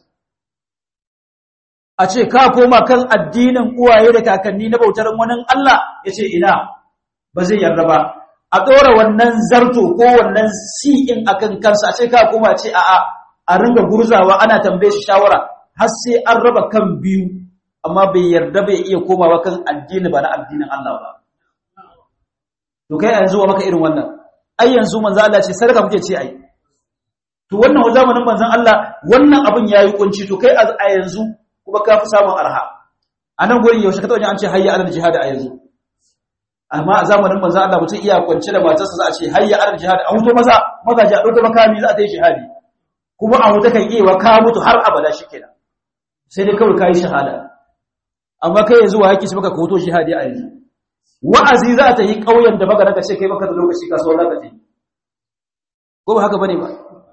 a ce ka koma kan addinin uwaye da kakanni na bautar wani Allah ya ce ina ba zai yarda ba a ɗora wannan zarto ko wannan si'in akan kansa a ce ka koma ce a'a a ringa gurzawa ana tambaye shi shawara har sai an raba kan biyu amma bai yarda bai iya komawa kan addini ba na addinin Allah ba to kai yanzu wa maka irin wannan ai yanzu manzo Allah ce sadaka muke ce ai to wannan zamanin manzon Allah wannan abin yayi kunci to kai a yanzu kuma ka fi samun arha anan gurin yaushe ka taɓa an ce hayya alal jihad a yanzu amma a zamanin manzon Allah mutum iya kwance da matarsa za a ce hayya alal jihad a huto maza mazaji a dauka makami za a yi jihadi kuma a huta kan iya ka mutu har abada shikenan sai dai kawai kai shahada amma kai yanzu wa yake shi baka hoto jihadi a yanzu wa'azi za ta yi kauyen da baka daga ce kai baka da lokaci ka so zaka je ko ba haka bane ba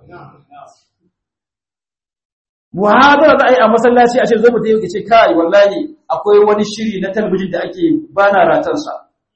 muhadara za a yi a masallaci a ce zo mu ta yi ce kai wallahi akwai wani shiri na talbijin da ake bana ratansa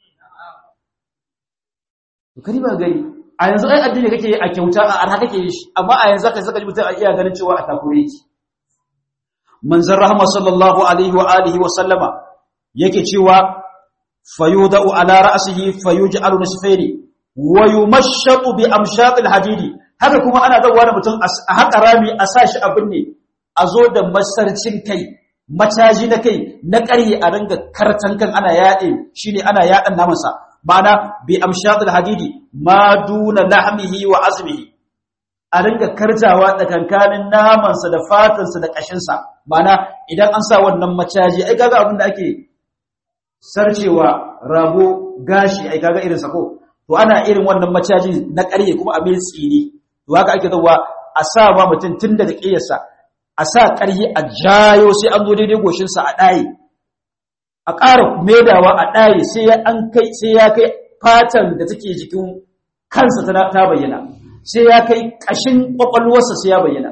to kari ba gani a yanzu ai addini kake a kyauta a arha kake yi shi amma a yanzu kai saka mutum a iya ganin cewa a takure ki manzon rahma sallallahu alaihi wa alihi wa sallama yake cewa fayudau ala ra'sihi fayuj'alu nisfaini wa yumashshatu bi amshatil hadidi haka kuma ana zawa da mutum a haka rami a sashi abin ne a zo da masarcin kai mataji na kai na ƙarye a ringa kartan kan ana yaɗe shine ana yaɗan namansa ma'ana bi amshatil hadidi ma duna lahmihi wa azmihi a ringa karjawa tsakankanin namansa da fatansa da ƙashinsa ma'ana idan an sa wannan macaji ai kaga abin da ake sarcewa rago gashi ai kaga irin sa ko to ana irin wannan macaji na ƙarye kuma a mil tsini to haka ake zuwa a sa ba mutum tun daga ƙiyarsa a sa ƙarye a jayo sai an zo daidai goshinsa a ɗaye a ƙara medawa a ɗaye sai an kai sai ya kai fatan da take jikin kansa ta bayyana sai ya kai ƙashin ƙwaƙwalwarsa sai ya bayyana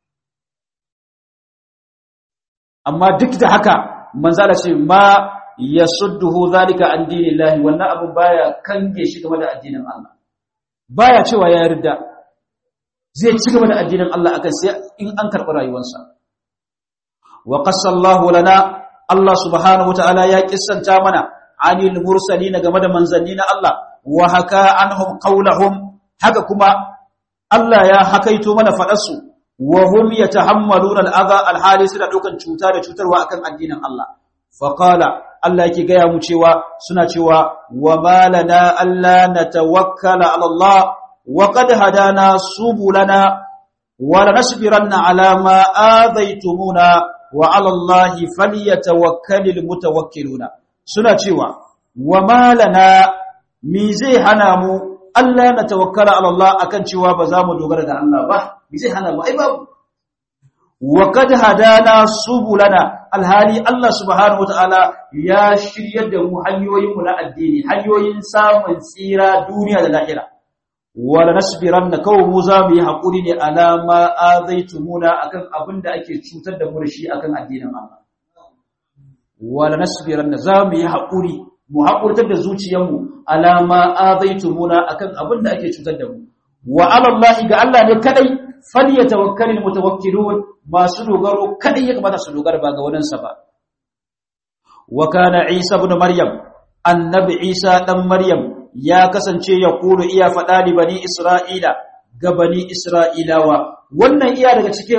amma duk da haka manzala ce ma yasudduhu zalika an dinillahi wannan abu baya kange shi game da addinin Allah baya cewa ya yarda zai ci gaba da addinin Allah akan sai in an karɓi rayuwarsa wa qassallahu lana Allah subhanahu wataala ya kissanta mana anil mursalin game da manzanni na Allah wa haka anhum qawluhum haka kuma Allah ya hakaito mana faɗarsu wa hum yatahammaluna al-adha al-hali suna daukan cuta da cutarwa akan addinin Allah fa qala Allah yake gaya mu cewa suna cewa wa malana alla natawakkala ala Allah wa qad hadana subulana wa lanasbiranna ala ma adaytumuna wa ala Allah falyatawakkalul mutawakkiluna suna cewa wa malana mi zai hana mu Allah na tawakkala ala Allah akan cewa ba za mu dogara da Allah ba mi zai hana mu ai babu wa qad hadana subulana alhali Allah subhanahu wataala ya shiryar da mu hanyoyin mu na addini hanyoyin samun tsira duniya da lahira wala nasbiranna kaw mu za mu yi hakuri ne alama azaitumuna akan abinda ake cutar da mu da shi akan addinin Allah wala nasbiranna za mu yi hakuri mu hakurtar da zuciyarmu alama azaitumuna akan abinda ake cutar da mu wa ala Allah ga Allah ne kadai falyatawakkalul mutawakkilun masu dogaro kadai ya kamata su dogara ba ga wadansa ba wa kana Isa ibn Maryam annabi Isa dan Maryam ya kasance ya kulu iya fada li bani Isra'ila ga bani Isra'ilawa wannan iya daga cikin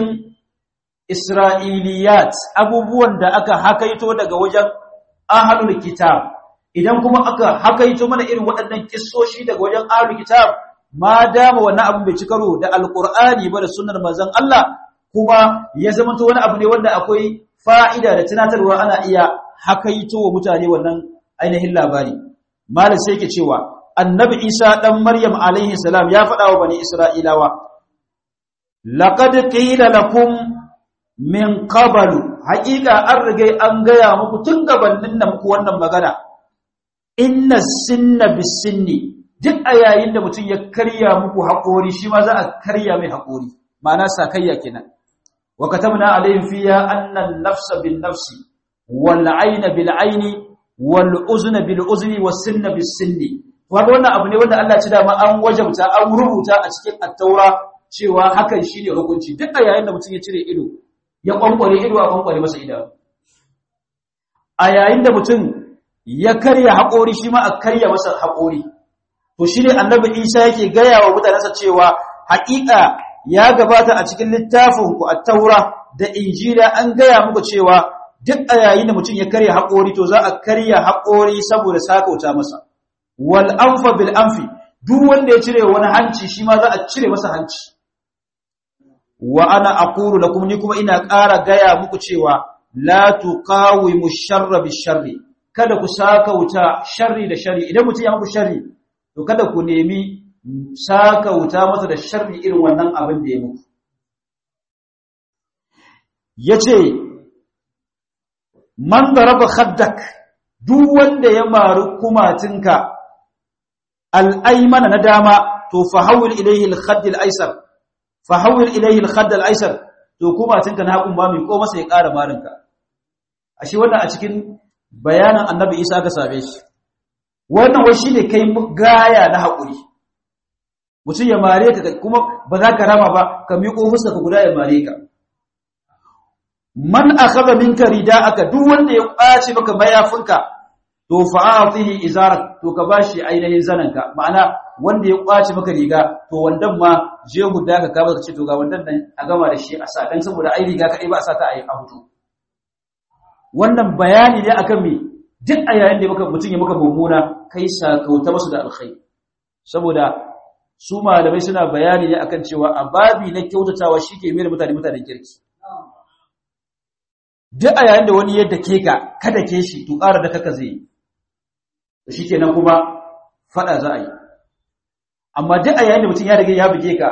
Isra'iliyat abubuwan da aka hakaito daga wajen ahlul kitab idan kuma aka hakaito mana irin waɗannan kissoshi daga wajen ahlul kitab ma dama wannan abu bai ci karo da alqur'ani ba da sunnar manzon Allah kuma ya zama to wani abu ne wanda akwai fa'ida da tunatarwa ana iya hakaito wa mutane wannan ainihin labari malam sai yake cewa annabi Isa dan Maryam alaihi salam ya faɗa wa bani Isra'ilawa laqad qila lakum min qablu haqiqa an rige an gaya muku tun gabanin nan muku wannan magana inna sinna bisinni duk a yayin da mutum ya karya muku haƙori shi ma za a karya mai haƙori ma'ana sakayya kenan wa katabna alayhim fiha anna an-nafsa bin-nafsi wal-'ayna bil-'ayni wal-uzna bil-uzni was-sinna bis-sinni wato wannan abu ne wanda Allah ya ci dama an wajabta an rubuta a cikin at-taura cewa hakan shine hukunci duk a yayin da mutum ya cire ido ya kwankware ido a kwankware masa idanu a yayin da mutum ya karya haƙori shi ma a karya masa haƙori to shi ne annabi Isa yake gaya wa mutanensa cewa haƙiƙa ya gabata a cikin littafinku a taura da injila an gaya muku cewa duk a yayin da mutum ya karya haƙori to za a karya haƙori saboda sakauta masa wal anfa bil anfi duk wanda ya cire wani hanci shi ma za a cire masa hanci wa ana aqulu lakum ni kuma ina ƙara gaya muku cewa la tuqawimu sharra bis sharri kada ku sakauta sharri da sharri idan mutum ya muku sharri to kada ku nemi saka wuta masa da sharri irin wannan abin da ya muku yace man daraba khaddak duk wanda ya maru kumatinka al-aymana na dama to fahawil ilayhi al-khadd al-aysar fahawil ilayhi al-khadd al-aysar to kumatinka na hakun ba mai ko masa ya ƙara marinka ashe wannan a cikin bayanan annabi Isa ga sabe shi wannan wai shine kai gaya na hakuri mutum ya mare ka kuma ba za ka rama ba ka miƙo fuska ka guda ya mare ka man akhadha minka rida'aka duk wanda ya kwace maka mayafinka to fa'atihi izarak to ka bashi ainihin zananka ma'ana wanda ya kwace maka riga to wandan ma je guda ka ka ba ce to ga wandan nan a gama da shi a sa dan saboda ai riga kadai ba a sa ta ai a hutu wannan bayani ne akan me duk a yayin da mutum ya maka mummuna kai sakauta masu da alkhairi saboda su malamai suna bayani ne akan cewa a babi na kyautatawa shike mai da mutane mutanen kirki duk a yayin da wani yadda ke ka kada ke shi to ƙara da kaka zai shikenan kuma fada za a yi amma duk a yayin da mutum ya rage ya buge ka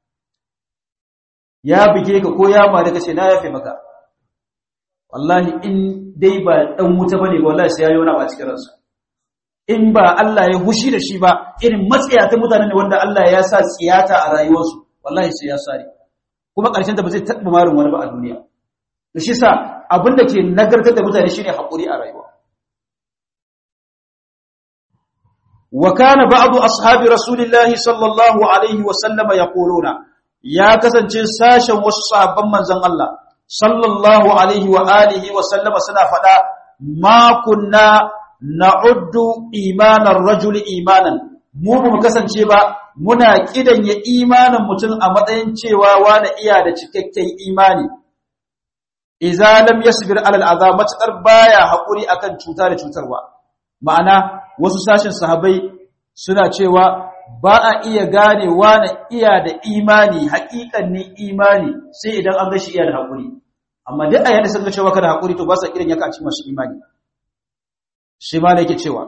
ya buge ka ko ya ma daga ce na yafe maka wallahi in dai ba dan wuta bane wallahi sai yayi wani ba cikin ransa in ba Allah ya hushi da shi ba irin matsiyata mutane ne wanda Allah ya sa tsiyata a rayuwarsu wallahi sai ya sare kuma karshen ta ba zai taɓa marin wani ba a duniya to shi sa abinda ke nagartar da mutane shine hakuri a rayuwa wa kana ba'du ashabi rasulillahi sallallahu alaihi wa sallama yaquluna ya kasance sashen wasu sahabban manzon Allah sallallahu alaihi wa alihi wa sallama suna fada ma kunna na'uddu imanar rajuli imanan mu ba mu kasance ba muna kidanye imanin mutum a matsayin cewa wani iya da cikakken imani idza lam yasbir ala al'azab matakar baya hakuri akan cuta da cutarwa ma'ana wasu sashin sahabbai suna cewa ba a iya gane wani iya da imani haƙiƙanin imani sai idan an ga shi iya da hakuri amma duk a yanda sun ga cewa kada hakuri to ba sa irin yaka a cikin masu imani shi ma ne yake cewa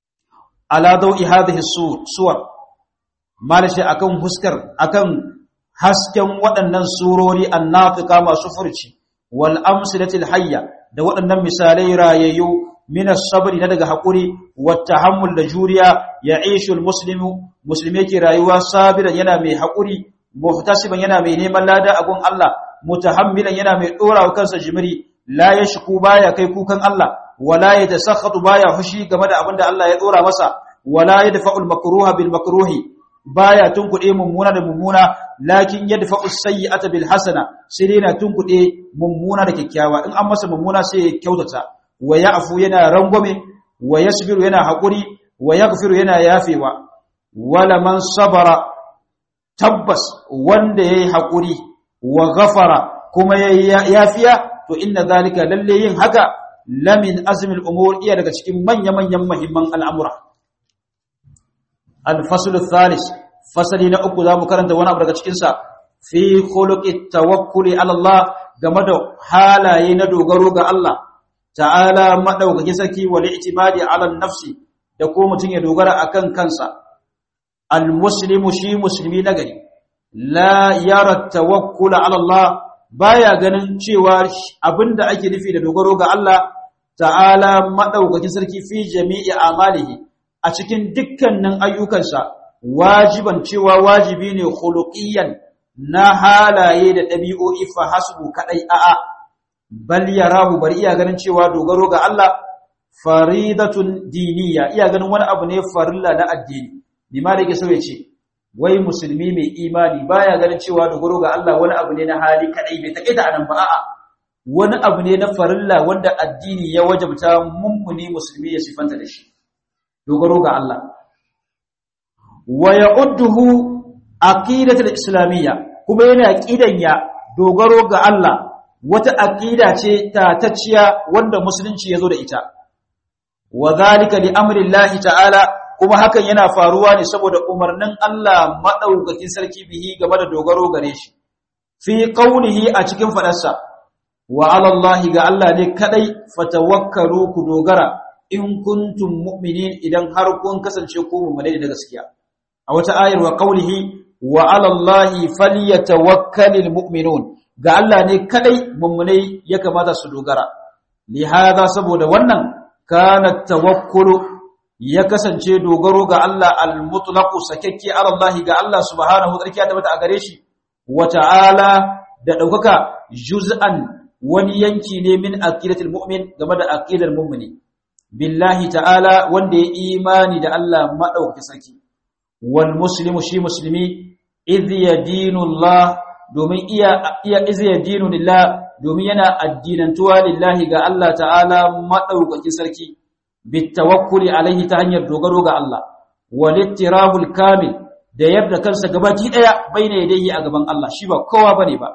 ala dawi hadhihi suwar malashi akan huskar akan hasken waɗannan surori annafiqa masu furci wal amsilatil hayya da waɗannan misalai rayayyu min as-sabri na daga hakuri wat tahammul da juriya ya'ishu al-muslimu muslimi yake rayuwa sabiran yana mai hakuri muhtasiban yana mai neman lada a gun Allah mutahammilan yana mai dora wa kansa jimri la yashku baya kai kukan Allah wala yatasakhatu baya fushi game da abinda Allah ya dora masa wala yadfa'ul makruha bil makruhi baya tunkuɗe mummuna da mummuna lakin yadfa'u sayyi'ata bil hasana sai dai na tunkuɗe mummuna da kyakkyawa in an masa mummuna sai ya kyautata wa ya'fu yana rangwame wa yasbiru yana hakuri wa yaghfiru yana yafewa wala man sabara tabbas wanda yayi hakuri wa ghafara kuma yayi yafiya to inna zalika lalle yin haka lamin azmil umur iya daga cikin manya-manyan muhimman al'amura الفصل الثالث فصل na uku zamu karanta wani abu daga cikin sa fi khuluqit tawakkuli ala Allah game da halaye na dogaro ga Allah ta'ala madaukaki saki wal i'timadi ala nafsi da ko mutun ya dogara akan kansa al muslimu shi muslimi na gari la yara tawakkula ala Allah baya ganin cewa abinda ake nufi da dogaro ga Allah ta'ala madaukaki sarki fi jami'i amalihi a cikin dukkanin ayyukansa wajiban cewa wajibi ne khuluqiyan na halaye da dabi'o'i fa hasbu kadai a'a bal yarahu bari iya ganin cewa dogaro ga Allah faridatun diniya iya ganin wani abu ne farilla na addini nima da yake so ya ce wai musulmi mai imani baya ganin cewa dogaro ga Allah wani abu ne na hali kadai bai takaita anan ba a'a wani abu ne na farilla wanda addini ya wajabta mummuni musulmi ya sifanta da shi dogaro ga Allah wa ya'udduhu aqidatul islamiyya kuma yana aqidan ya dogaro ga Allah wata aqida ce tatacciya wanda musulunci yazo da ita wa zalika li amri Allah ta'ala kuma hakan yana faruwa ne saboda umarnin Allah madaukakin sarki bihi game da dogaro gare shi fi qawlihi a cikin fadarsa wa ala Allah ga Allah ne kadai fatawakkalu ku dogara in kuntum mu'minin idan har kun kasance ku mu'minai da gaskiya a wata ayar wa qawlihi wa 'ala Allahi falyatawakkalul mu'minun ga Allah ne kadai mu'minai ya kamata su dogara li hada saboda wannan kana tawakkulu ya kasance dogaro ga Allah al-mutlaq sakekke 'ala Allahi ga Allah subhanahu wa ta'ala tabbata a gare shi wa ta'ala da daukaka juz'an wani yanki ne min aqidatul mu'min game da aqidar mu'mini billahi ta'ala wanda ya imani da Allah madaukakin sarki wal muslimu shi muslimi idh yadinu Allah domin iya iya idh yadinu lillah domin yana addinantuwa lillahi ga Allah ta'ala madaukakin sarki bitawakkuli alaihi ta hanyar dogaro ga Allah wal ittirabul kamil da yadda kansa gabaki daya baina yadayhi a gaban Allah shi ba kowa bane ba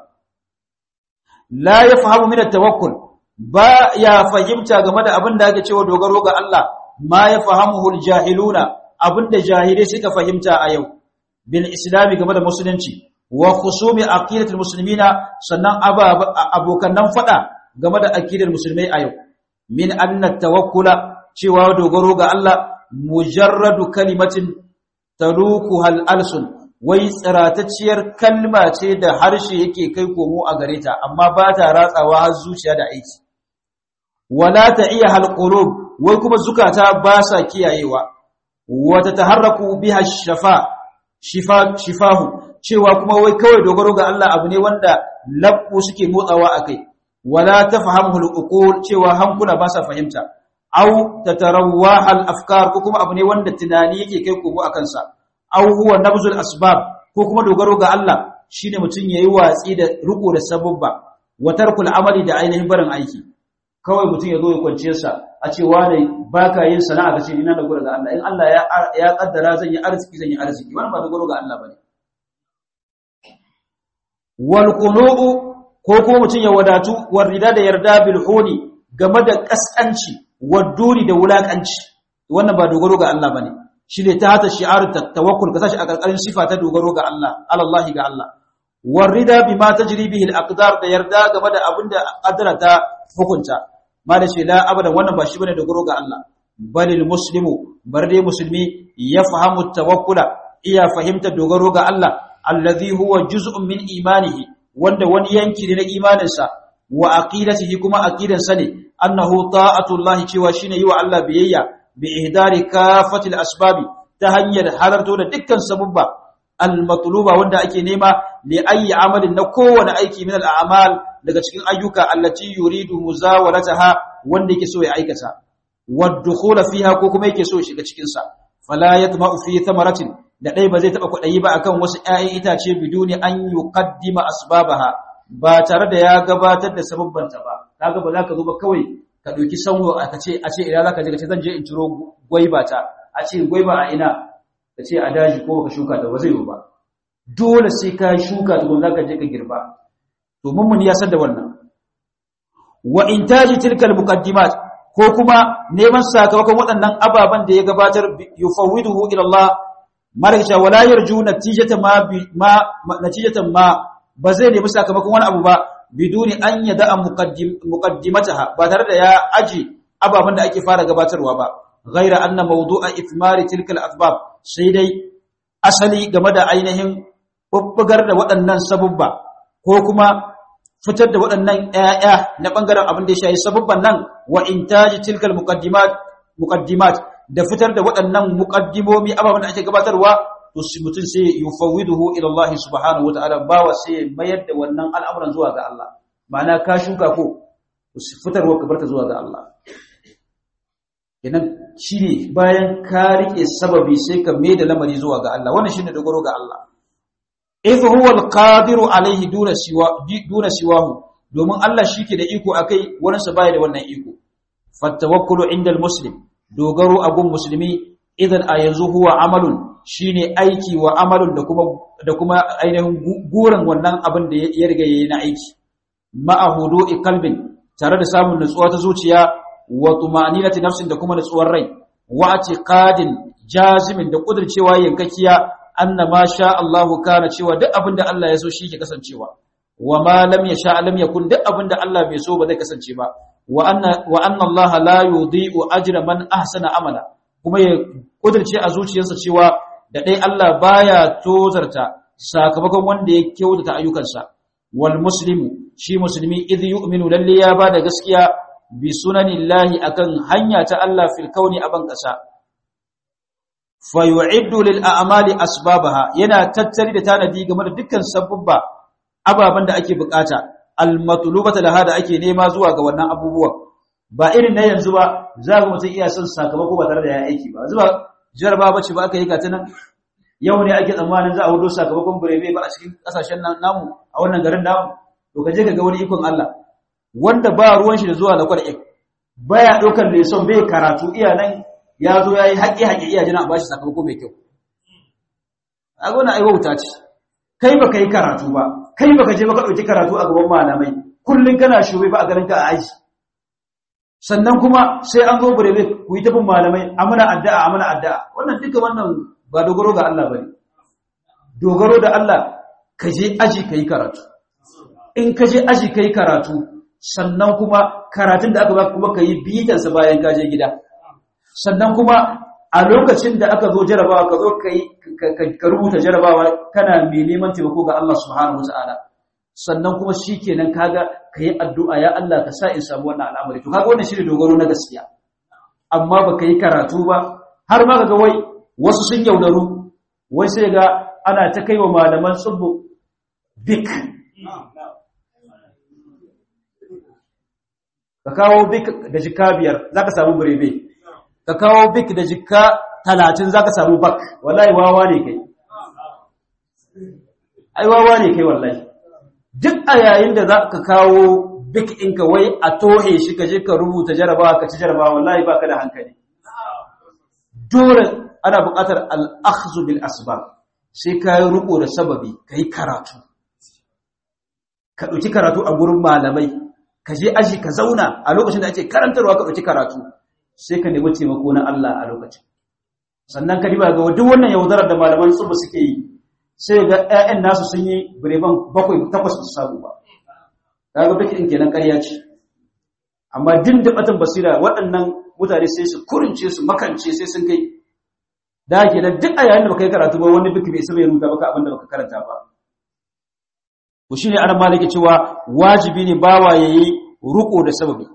la yafhamu min at-tawakkul ba ya fahimta game da abin da ake cewa dogaro ga Allah ma ya fahamuhu al-jahiluna abinda jahilai suka fahimta a yau bil islami game da musulunci wa khusumi aqidatul muslimina sannan abokan nan fada game da aqidar musulmai a yau min anna tawakkula cewa dogaro ga Allah mujarradu kalimatin taruku hal alsun wai tsiratacciyar kalma ce da harshe yake kai komo a gare ta amma ba ta ratsawa har zuciya da aiki wala ta iya halqulub wai kuma zukata ba sa kiyayewa wata taharraku biha shafa shifa shifahu cewa kuma wai kawai dogaro ga Allah abu ne wanda labbu suke motsawa akai wala tafhamuhu al-uqul cewa hankula ba sa fahimta au tatarawwaha al-afkar ko kuma abu ne wanda tunani yake kai komo akan sa au huwa nabzul asbab ko kuma dogaro ga Allah shine mutun yayi watsi da riko da sababba wa tarkul amali da ainihin barin aiki kawai mutun yazo ya kwance sa a ce wani baka yin sana'a kace ina dogaro ga Allah in Allah ya ya kaddara zan yi arziki zan yi arziki wannan ba dogaro ga Allah bane wal qulubu ko kuma mutun ya wadatu war rida da yarda bil huni game da kaskanci waduri da wulakanci wannan ba dogaro ga Allah bane shi ne ta hata shi'arun tawakkul ka sashi a ƙarƙarin sifa ta dogaro ga Allah alallahi ga Allah warida bima tajri bihi al-aqdar da yarda game da abinda qaddara ta hukunta malai ce la abadan wannan ba shi bane dogaro ga Allah balil muslimu bar dai musulmi ya fahimu tawakkula iya fahimta dogaro ga Allah alladhi huwa juz'un min imanihi wanda wani yanki ne na imaninsa wa aqidatihi kuma aqidansa ne annahu ta'atullahi cewa shine yi wa Allah biyayya bi ihdari kafatil asbabi ta hanyar halarto da dukkan sabubba al-matluba wanda ake nema li ayi amalin na kowane aiki min al-a'mal daga cikin ayyuka allati yuridu muzawalataha wanda yake so ya aikata wad-dukhula fiha ko kuma yake so shiga cikin sa fala yatma'u fi thamaratin da dai ba zai taba kwadayi ba akan wasu ƴaƴan itace biduni an yuqaddima asbabaha ba tare da ya gabatar da sababbanta ba kaga ba za ka zo ba kawai ka dauki sanwo aka ce a ce ina zaka je ka ce zan je in ciro gwaiba ta a ce gwaiba a ina ka ce a daji ko ka shuka ta ba zai yi ba dole sai ka shuka ta gonga ka je ka girba to mun ya san da wannan wa intaji tilkal muqaddimat ko kuma neman sakamakon waɗannan ababan da ya gabatar yufawwiduhu ila Allah marja wala yarju natijatan ma ma natijatan ma ba zai nemi sakamakon wani abu ba biduni an yada muqaddim muqaddimataha ba tare da ya aji ababan da ake fara gabatarwa ba ghaira anna mawdu'a ithmari tilka al-asbab sai dai asali game da ainihin bubbugar da waɗannan sabubba ko kuma fitar da waɗannan ƴaƴa na bangaren abin da ya shayi sabubban nan wa intaji tilka al-muqaddimat muqaddimat da fitar da waɗannan muqaddimomi ababan da ake gabatarwa to mutum sai yufawwiduhu ila Allah subhanahu wataala bawa sai mayar da wannan al'amuran zuwa ga Allah ma'ana ka shuka ko fitarwa ka barta zuwa ga Allah kenan shine bayan ka rike sababi sai ka mai da lamari zuwa ga Allah wannan shine dogaro ga Allah idh huwa al-qadiru alayhi duna siwa duna siwahu domin Allah shike da iko akai wannan sa baya da wannan iko fatawakkulu inda al-muslim dogaro a gun musulmi idan a yanzu huwa amalun shine aiki wa amalun da kuma da kuma ainihin guran wannan abin da ya riga yayi na aiki ma'a hudu'i qalbin tare da samun nutsuwa ta zuciya wa tumaninati nafsin da kuma nutsuwar rai wa atiqadin jazimin da kudircewa yankakiya anna ma sha Allah kana cewa duk abin da Allah ya so shi ke kasancewa wa ma lam yasha lam yakun duk abin da Allah bai so ba zai kasance ba wa anna wa anna Allah la yudhi'u ajra man ahsana amala kuma ya kudirce a zuciyarsa cewa da dai Allah baya tozarta sakamakon wanda ya kyautata ayyukansa wal muslimu shi musulmi idh yu'minu lalle ya bada gaskiya bi sunanillahi akan hanya ta Allah fil kauni aban kasa fa yu'iddu lil a'mali asbabaha yana tattari da tanadi game da dukkan sabubba ababan da ake bukata al matlubata laha da ake nema zuwa ga wannan abubuwan ba irin na yanzu ba za ga mutum iya son sakamako ba tare da ya aiki ba zuba jarba bace ba aka yi ka tunan yau ne ake tsammanin za a hudo sakamakon burebe ba a cikin kasashen nan namu a wannan garin namu to kaje ka ga wani ikon Allah wanda ba ruwan shi da zuwa da kwar'ik baya daukar lesson bai karatu iya nan ya zo yayi haƙi haƙi iya jina a bashi sakamako mai kyau a gona ai wauta ce kai baka yi karatu ba kai baka je baka dauki karatu a gaban malamai kullun kana shubai ba a garin ka a aji sannan kuma sai an zo burebe ku yi tafin malamai amana addu'a amana addu'a wannan duka wannan ba dogaro ga Allah bane dogaro da Allah ka je aji kai karatu in ka je aji kai karatu sannan kuma karatun da aka baka kuma kai bitan sa bayan ka je gida sannan kuma a lokacin da aka zo jarabawa ka zo kai ka rubuta jarabawa kana mai neman taimako ga Allah subhanahu wataala sannan kuma shikenan kaga kai addu'a ya Allah ka sa in samu wannan al'amari to kaga wannan shine dogaro na gaskiya amma baka yi karatu ba har ma kaga wai wasu sun yaudaru wai sai ga ana ta kaiwa malaman tsubbu bik ka kawo bik da jika biyar zaka samu burebe ka kawo bik da jika talatin zaka samu bak wallahi wawa ne kai ai wawa ne kai wallahi duk a yayin da za ka kawo bik ɗinka wai a tohe shi ka je ka rubuta jarabawa ka ci jarabawa wallahi ba ka da hankali dole ana buƙatar al'akhzu bil asbab sai ka yi riko da sababi ka yi karatu ka ɗauki karatu a gurin malamai ka je aji ka zauna a lokacin da ake karantarwa ka ɗauki karatu sai ka nemi taimako na Allah a lokacin sannan ka riba ga duk wannan yaudarar da malaman tsubu suke yi sai ga ƴaƴan nasu sun yi bireban bakwai takwas su samu ba kaga bikin kenan ƙarya ce amma din da batan basira waɗannan mutane sai su kurince su makance sai sun kai da ke da duk a yayin da baka yi karatu ba wani duk bai isa bai rubuta maka abin da baka karanta ba ku shine an maliki cewa wajibi ne bawa yayi ruko da sababi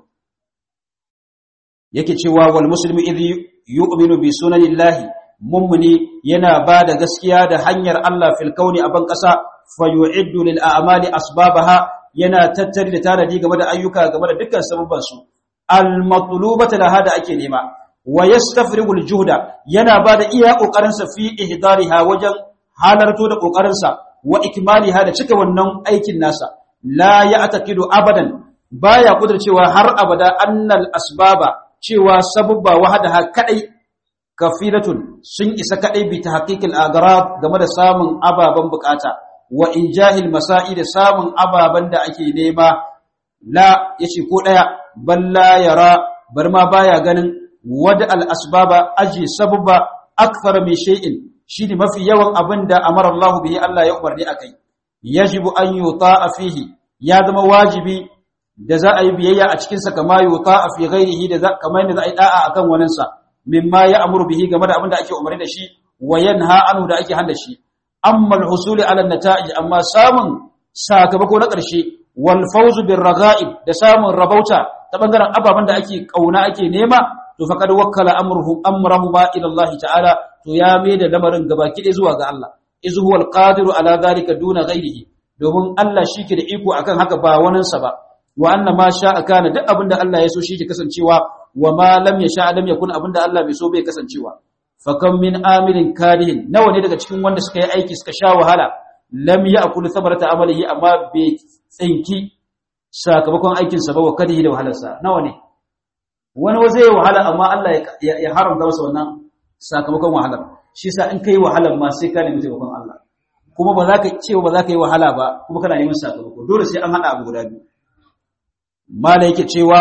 yake cewa wal muslimu idh yu'minu bi sunanillahi mummuni yana bada gaskiya da hanyar Allah fil kauni aban kasa fa yu'iddu lil a'mali asbabaha yana tattari da tanadi game da ayyuka game da dukkan sababban su al matlubata laha da ake nema wa yastafrigu al juhda yana bada iya kokarin sa fi ihdariha wajen halarto da kokarin sa wa ikmaliha da cika wannan aikin nasa la ya'taqidu abadan baya kudurcewa har abada annal asbaba cewa sababba wahadaha kadai kafiratun sun isa kadai bi tahqiqil agrab game da samun ababan bukata wa injahil masa'i da samun ababan da ake nema la yace ko daya balla yara bar ma baya ganin wada al asbaba aji sababba akthar min shay'in shine mafi yawan abinda amara Allah bihi Allah ya umarni akai yajibu an yuta'a fihi ya zama wajibi da za a yi biyayya a cikin sa kama yuta'a fi ghairihi da kamar yadda za a yi da'a akan wannan sa mimma ya amuru bihi game da abinda ake umarni da shi wa yanha anhu da ake handa shi amma al-husuli ala an-nata'ij amma samun sakamako na ƙarshe wal fawzu bir raga'ib da samun rabauta ta bangaren ababan da ake kauna ake nema to faqad wakkala amruhum amrahu ma ila Allah ta'ala to ya mai da lamarin gabaki ɗaya zuwa ga Allah iz huwa al-qadiru ala dhalika duna ghairihi domin Allah shike da iko akan haka ba wanin sa ba wa anna ma sha'a kana duk abinda Allah ya so shi ke kasancewa wa ma lam yasha lam yakun abinda Allah bai so bai kasancewa fa kam min amilin kadihin nawa ne daga cikin wanda suka yi aiki suka sha wahala lam ya'kul thamarata amalihi amma bai tsinki sakamakon aikin sa ba wa kadihi da wahalarsa nawa ne wani zai wahala amma Allah ya haramta masa wannan sakamakon wahalar shi sa in kai wahalar ma sai ka nemi taimakon Allah kuma ba za ka ce ba za ka yi wahala ba kuma kana neman sakamako dole sai an hada abu guda biyu mala yake cewa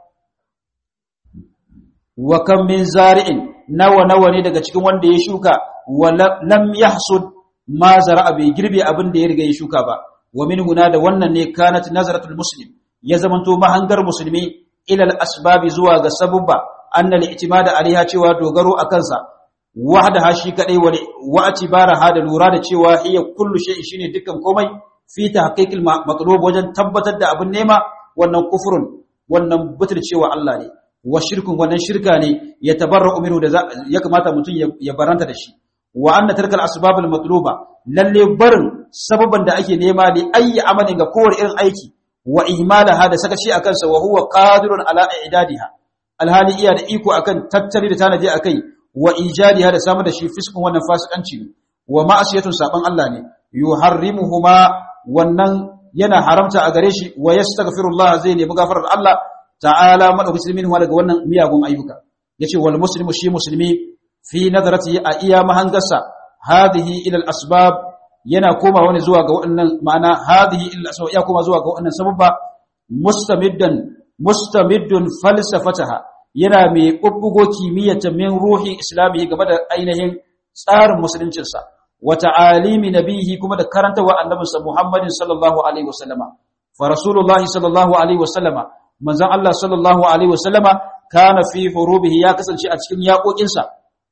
wa kam min zari'in nawa nawa ne daga cikin wanda ya shuka wa lam yahsud ma zara'a bai girbe abin da ya riga ya shuka ba wa min huna da wannan ne kanat nazaratul muslim ya zamanto mahangar musulmi ila al asbabi zuwa ga sabubba anna al i'timada alaiha cewa dogaro akan sa wahdaha shi kadai wa atibaraha da lura da cewa hiya kullu shay'in shine dukkan komai fi tahqiqil matlub wajen tabbatar da abin nema wannan kufrun wannan butulcewa Allah ne wa shirkun wannan shirka ne ya tabarra'u minhu da ya kamata mutum ya baranta da shi wa anna tarkal asbabul matluba lalle barin sababan da ake nema li ayi amalin ga kowane irin aiki wa ihmalaha da sakaci akan sa wa huwa qadirun ala i'dadiha alhali iya da iko akan tattali da tanaji akai wa ijadiha da samar da shi fiskun wannan fasikanci ne wa ma'asiyatun saban Allah ne yuharrimuhuma wannan yana haramta a gare shi wa yastaghfirullah zai nemi gafarar Allah ta'ala madaukakin minhu daga wannan miyagun ayyuka yace wal muslimu shi muslimi fi nadarati a iya mahangarsa hadhihi ila al asbab yana koma wani zuwa ga wannan ma'ana hadhihi ila al asbab ya koma zuwa ga wannan sababa mustamiddan mustamiddun falsafataha yana mai bubbugo kimiyyata min ruhi islami game da ainihin tsarin musuluncinsa wa ta'alimi nabihi kuma da karantawa annabinsa Muhammadin sallallahu alaihi wasallama fa rasulullahi sallallahu alaihi wasallama manzon Allah sallallahu alaihi wasallama kana fi hurubihi ya kasance a cikin yaƙoƙinsa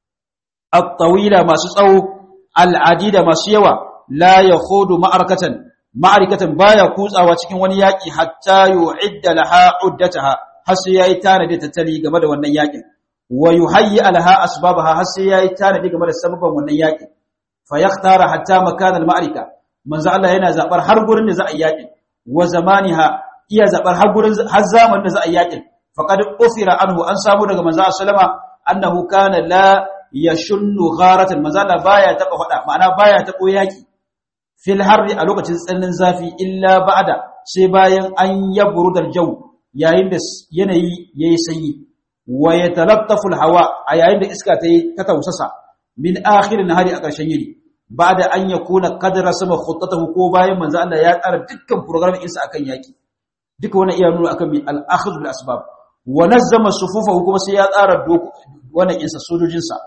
at-tawila masu tsawo al-adida masu yawa la yakhudu ma'arakatan ma'arikatan baya kutsawa cikin wani yaƙi hatta yu'idda laha uddataha har sai yayi tanadi tattali game da wannan yaƙin wa yuhayyi alaha asbabaha har sai yayi tanadi game da sababan wannan yaƙin fa yakhtara hatta makan al-ma'arika manzo Allah yana zabar har gurin da za a yi yaƙin wa zamaniha iya zabar har gurin har zamanin da za a yi yaƙin faqad ufira anhu an samu daga manzo sallama annahu kana la yashunnu gharatan manzo Allah baya taba fada ma'ana baya tabo yaƙi fil harri a lokacin tsananin zafi illa ba'da sai bayan an yabrudal jaw yayin da yanayi yayi sanyi wa yatalattafu al-hawa a yayin da iska ta yi ta tausasa min akhir nahari a ƙarshen yini ba'da an yakuna qadra sama khuttatahu ko bayan manzo Allah ya tsara dukkan program ɗinsa akan yaki duka wannan iya nuna akan mi al-akhdh bil asbab wa nazzama sufufahu kuma sai ya tsara wannan insa sojojin sa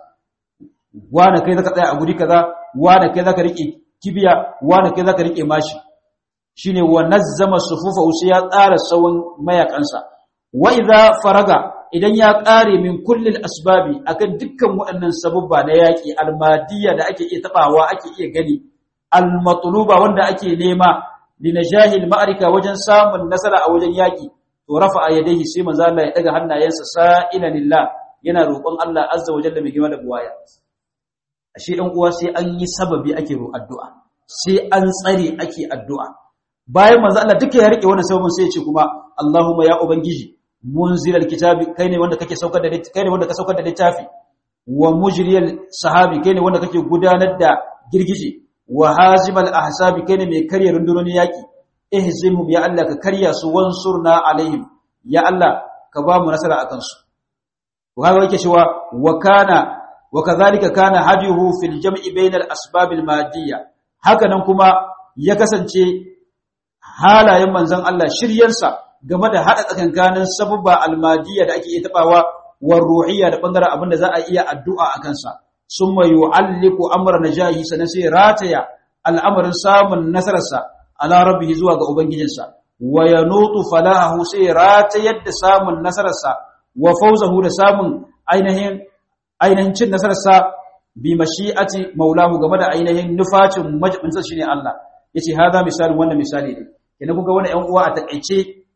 wanda kai zaka tsaya a guri kaza wanda kai zaka rike kibiya wanda kai zaka rike mashi shine wa nazzama sufufahu sai ya tsara sawan mayakansa wa idza faraga idan ya ƙare min kullil asbabi akan dukkan waɗannan sabubba na yaƙi almadiyya da ake iya tabawa ake iya gani almatluba wanda ake nema linajahil ma'arika wajen samun nasara a wajen yaƙi to rafa yadayhi sai manzo Allah ya daga hannayensa sa'ila lillah yana roƙon Allah azza wa jalla mai girma da buwaya ashe dan uwa sai an yi sababi ake ro addu'a sai an tsare ake addu'a bayan manzo Allah duka ya rike wannan sababin sai ya ce kuma Allahumma ya ubangiji munzilal kitabi kai ne wanda kake saukar da kai ne wanda ka saukar da littafi wa mujriyal sahabi kai ne wanda kake gudanar da girgije wa hazimal ahsabi kai ne mai karya rundunonin yaki ihzimhum ya Allah ka karya su wansurna alaihim ya Allah ka ba mu nasara akan su wa haka yake cewa wa kana wa kadhalika kana hadihu fil jam'i bainal asbabil madiyya haka nan kuma ya kasance halayen manzon Allah shiryansa game da hada tsakankanin sababba almadiyya da ake iya tabawa war ruhiyya da bangaren abin da za a iya addu'a akan sa summa yu'alliqu amra najahi sanan sai rataya al'amarin samun nasararsa ala rabbihi zuwa ga ubangijinsa wa yanutu falahahu sai ratayar da samun nasararsa wa fawzahu da samun ainihin ainihin cin nasararsa bi mashi'ati maulahu game da ainihin nufacin majibinsa shine Allah yace hada misalin wannan misali ne kenan kuga wannan ƴan uwa a takeice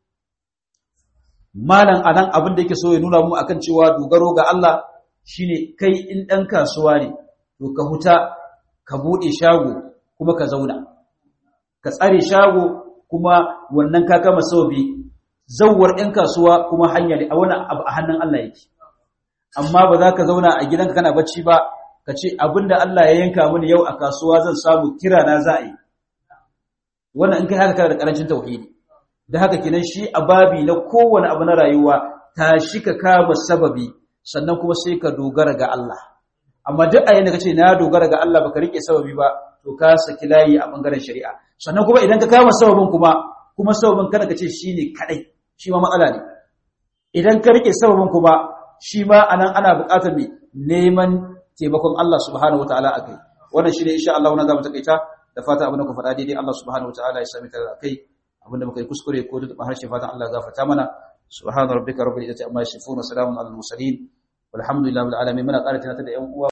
malan anan abin da yake so ya nuna mu akan cewa dogaro ga Allah shine kai in dan kasuwa ne to ka huta ka bude shago kuma ka zauna ka tsare shago kuma wannan ka kama sawabi zawwar ɗan kasuwa kuma hanya ne a wannan abu a hannun Allah yake amma ba za ka zauna a gidanka kana bacci ba ka ce abinda Allah ya yanka mini yau a kasuwa zan samu kira na za a yi wannan in kai haka kana da karancin tauhidi da haka kenan shi ababi na kowane abu na rayuwa tashi ka kama sababi sannan kuma sai ka dogara ga Allah amma duk a yanda kace na dogara ga Allah baka rike sababi ba to ka saki layi a bangaren shari'a sannan kuma idan ka kama sababin kuma kuma sababin kada kace shine kadai shi ma matsala ne idan ka rike sababin kuma shi ma anan ana buƙatar me neman taimakon Allah subhanahu wataala akai wannan shine insha Allah wannan zamu takaita da fata abin da ku faɗa daidai Allah subhanahu wataala ya sami tare akai abinda muka yi kuskure ko da harshe fatan Allah ya gafarta mana subhana rabbika rabbil izzati amma yasifun wa salamun alal mursalin walhamdulillahi rabbil alamin muna ƙara tunata da ƴan uwa